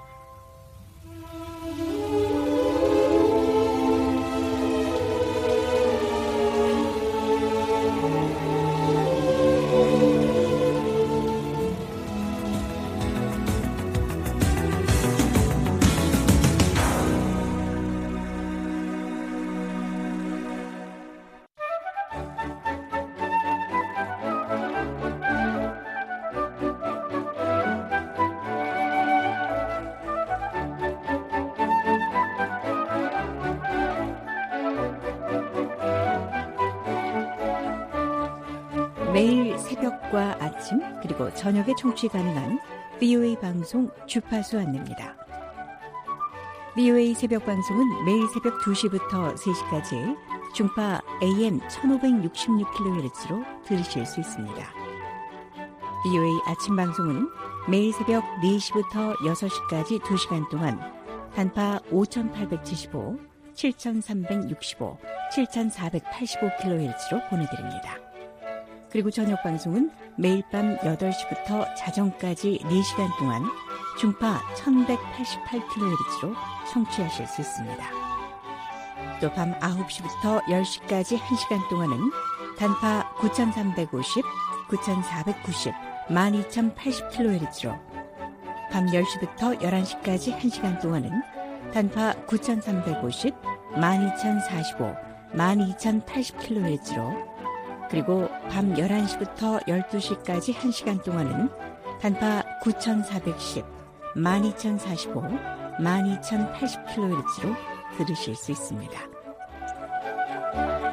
매일 새벽과 아침 그리고 저녁에 청취 가능한 VOA 방송 주파수 안내입니다. VOA 새벽 방송은 매일 새벽 2시부터 3시까지 중파 AM 1566kHz로 들으실 수 있습니다. VOA 아침 방송은 매일 새벽 4시부터 6시까지 2시간 동안 단파 5875, 7365, 7485kHz로 보내드립니다. 그리고 저녁 방송은 매일 밤 8시부터 자정까지 4시간 동안 중파 1188kHz로 청취하실 수 있습니다. 또 밤 9시부터 10시까지 1시간 동안은 단파 9350, 9490, 12080kHz로 밤 10시부터 11시까지 1시간 동안은 단파 9350, 12045, 12080kHz로 그리고 밤 11시부터 12시까지 1시간 동안은 단파 9410, 12045, 12080kHz로 들으실 수 있습니다.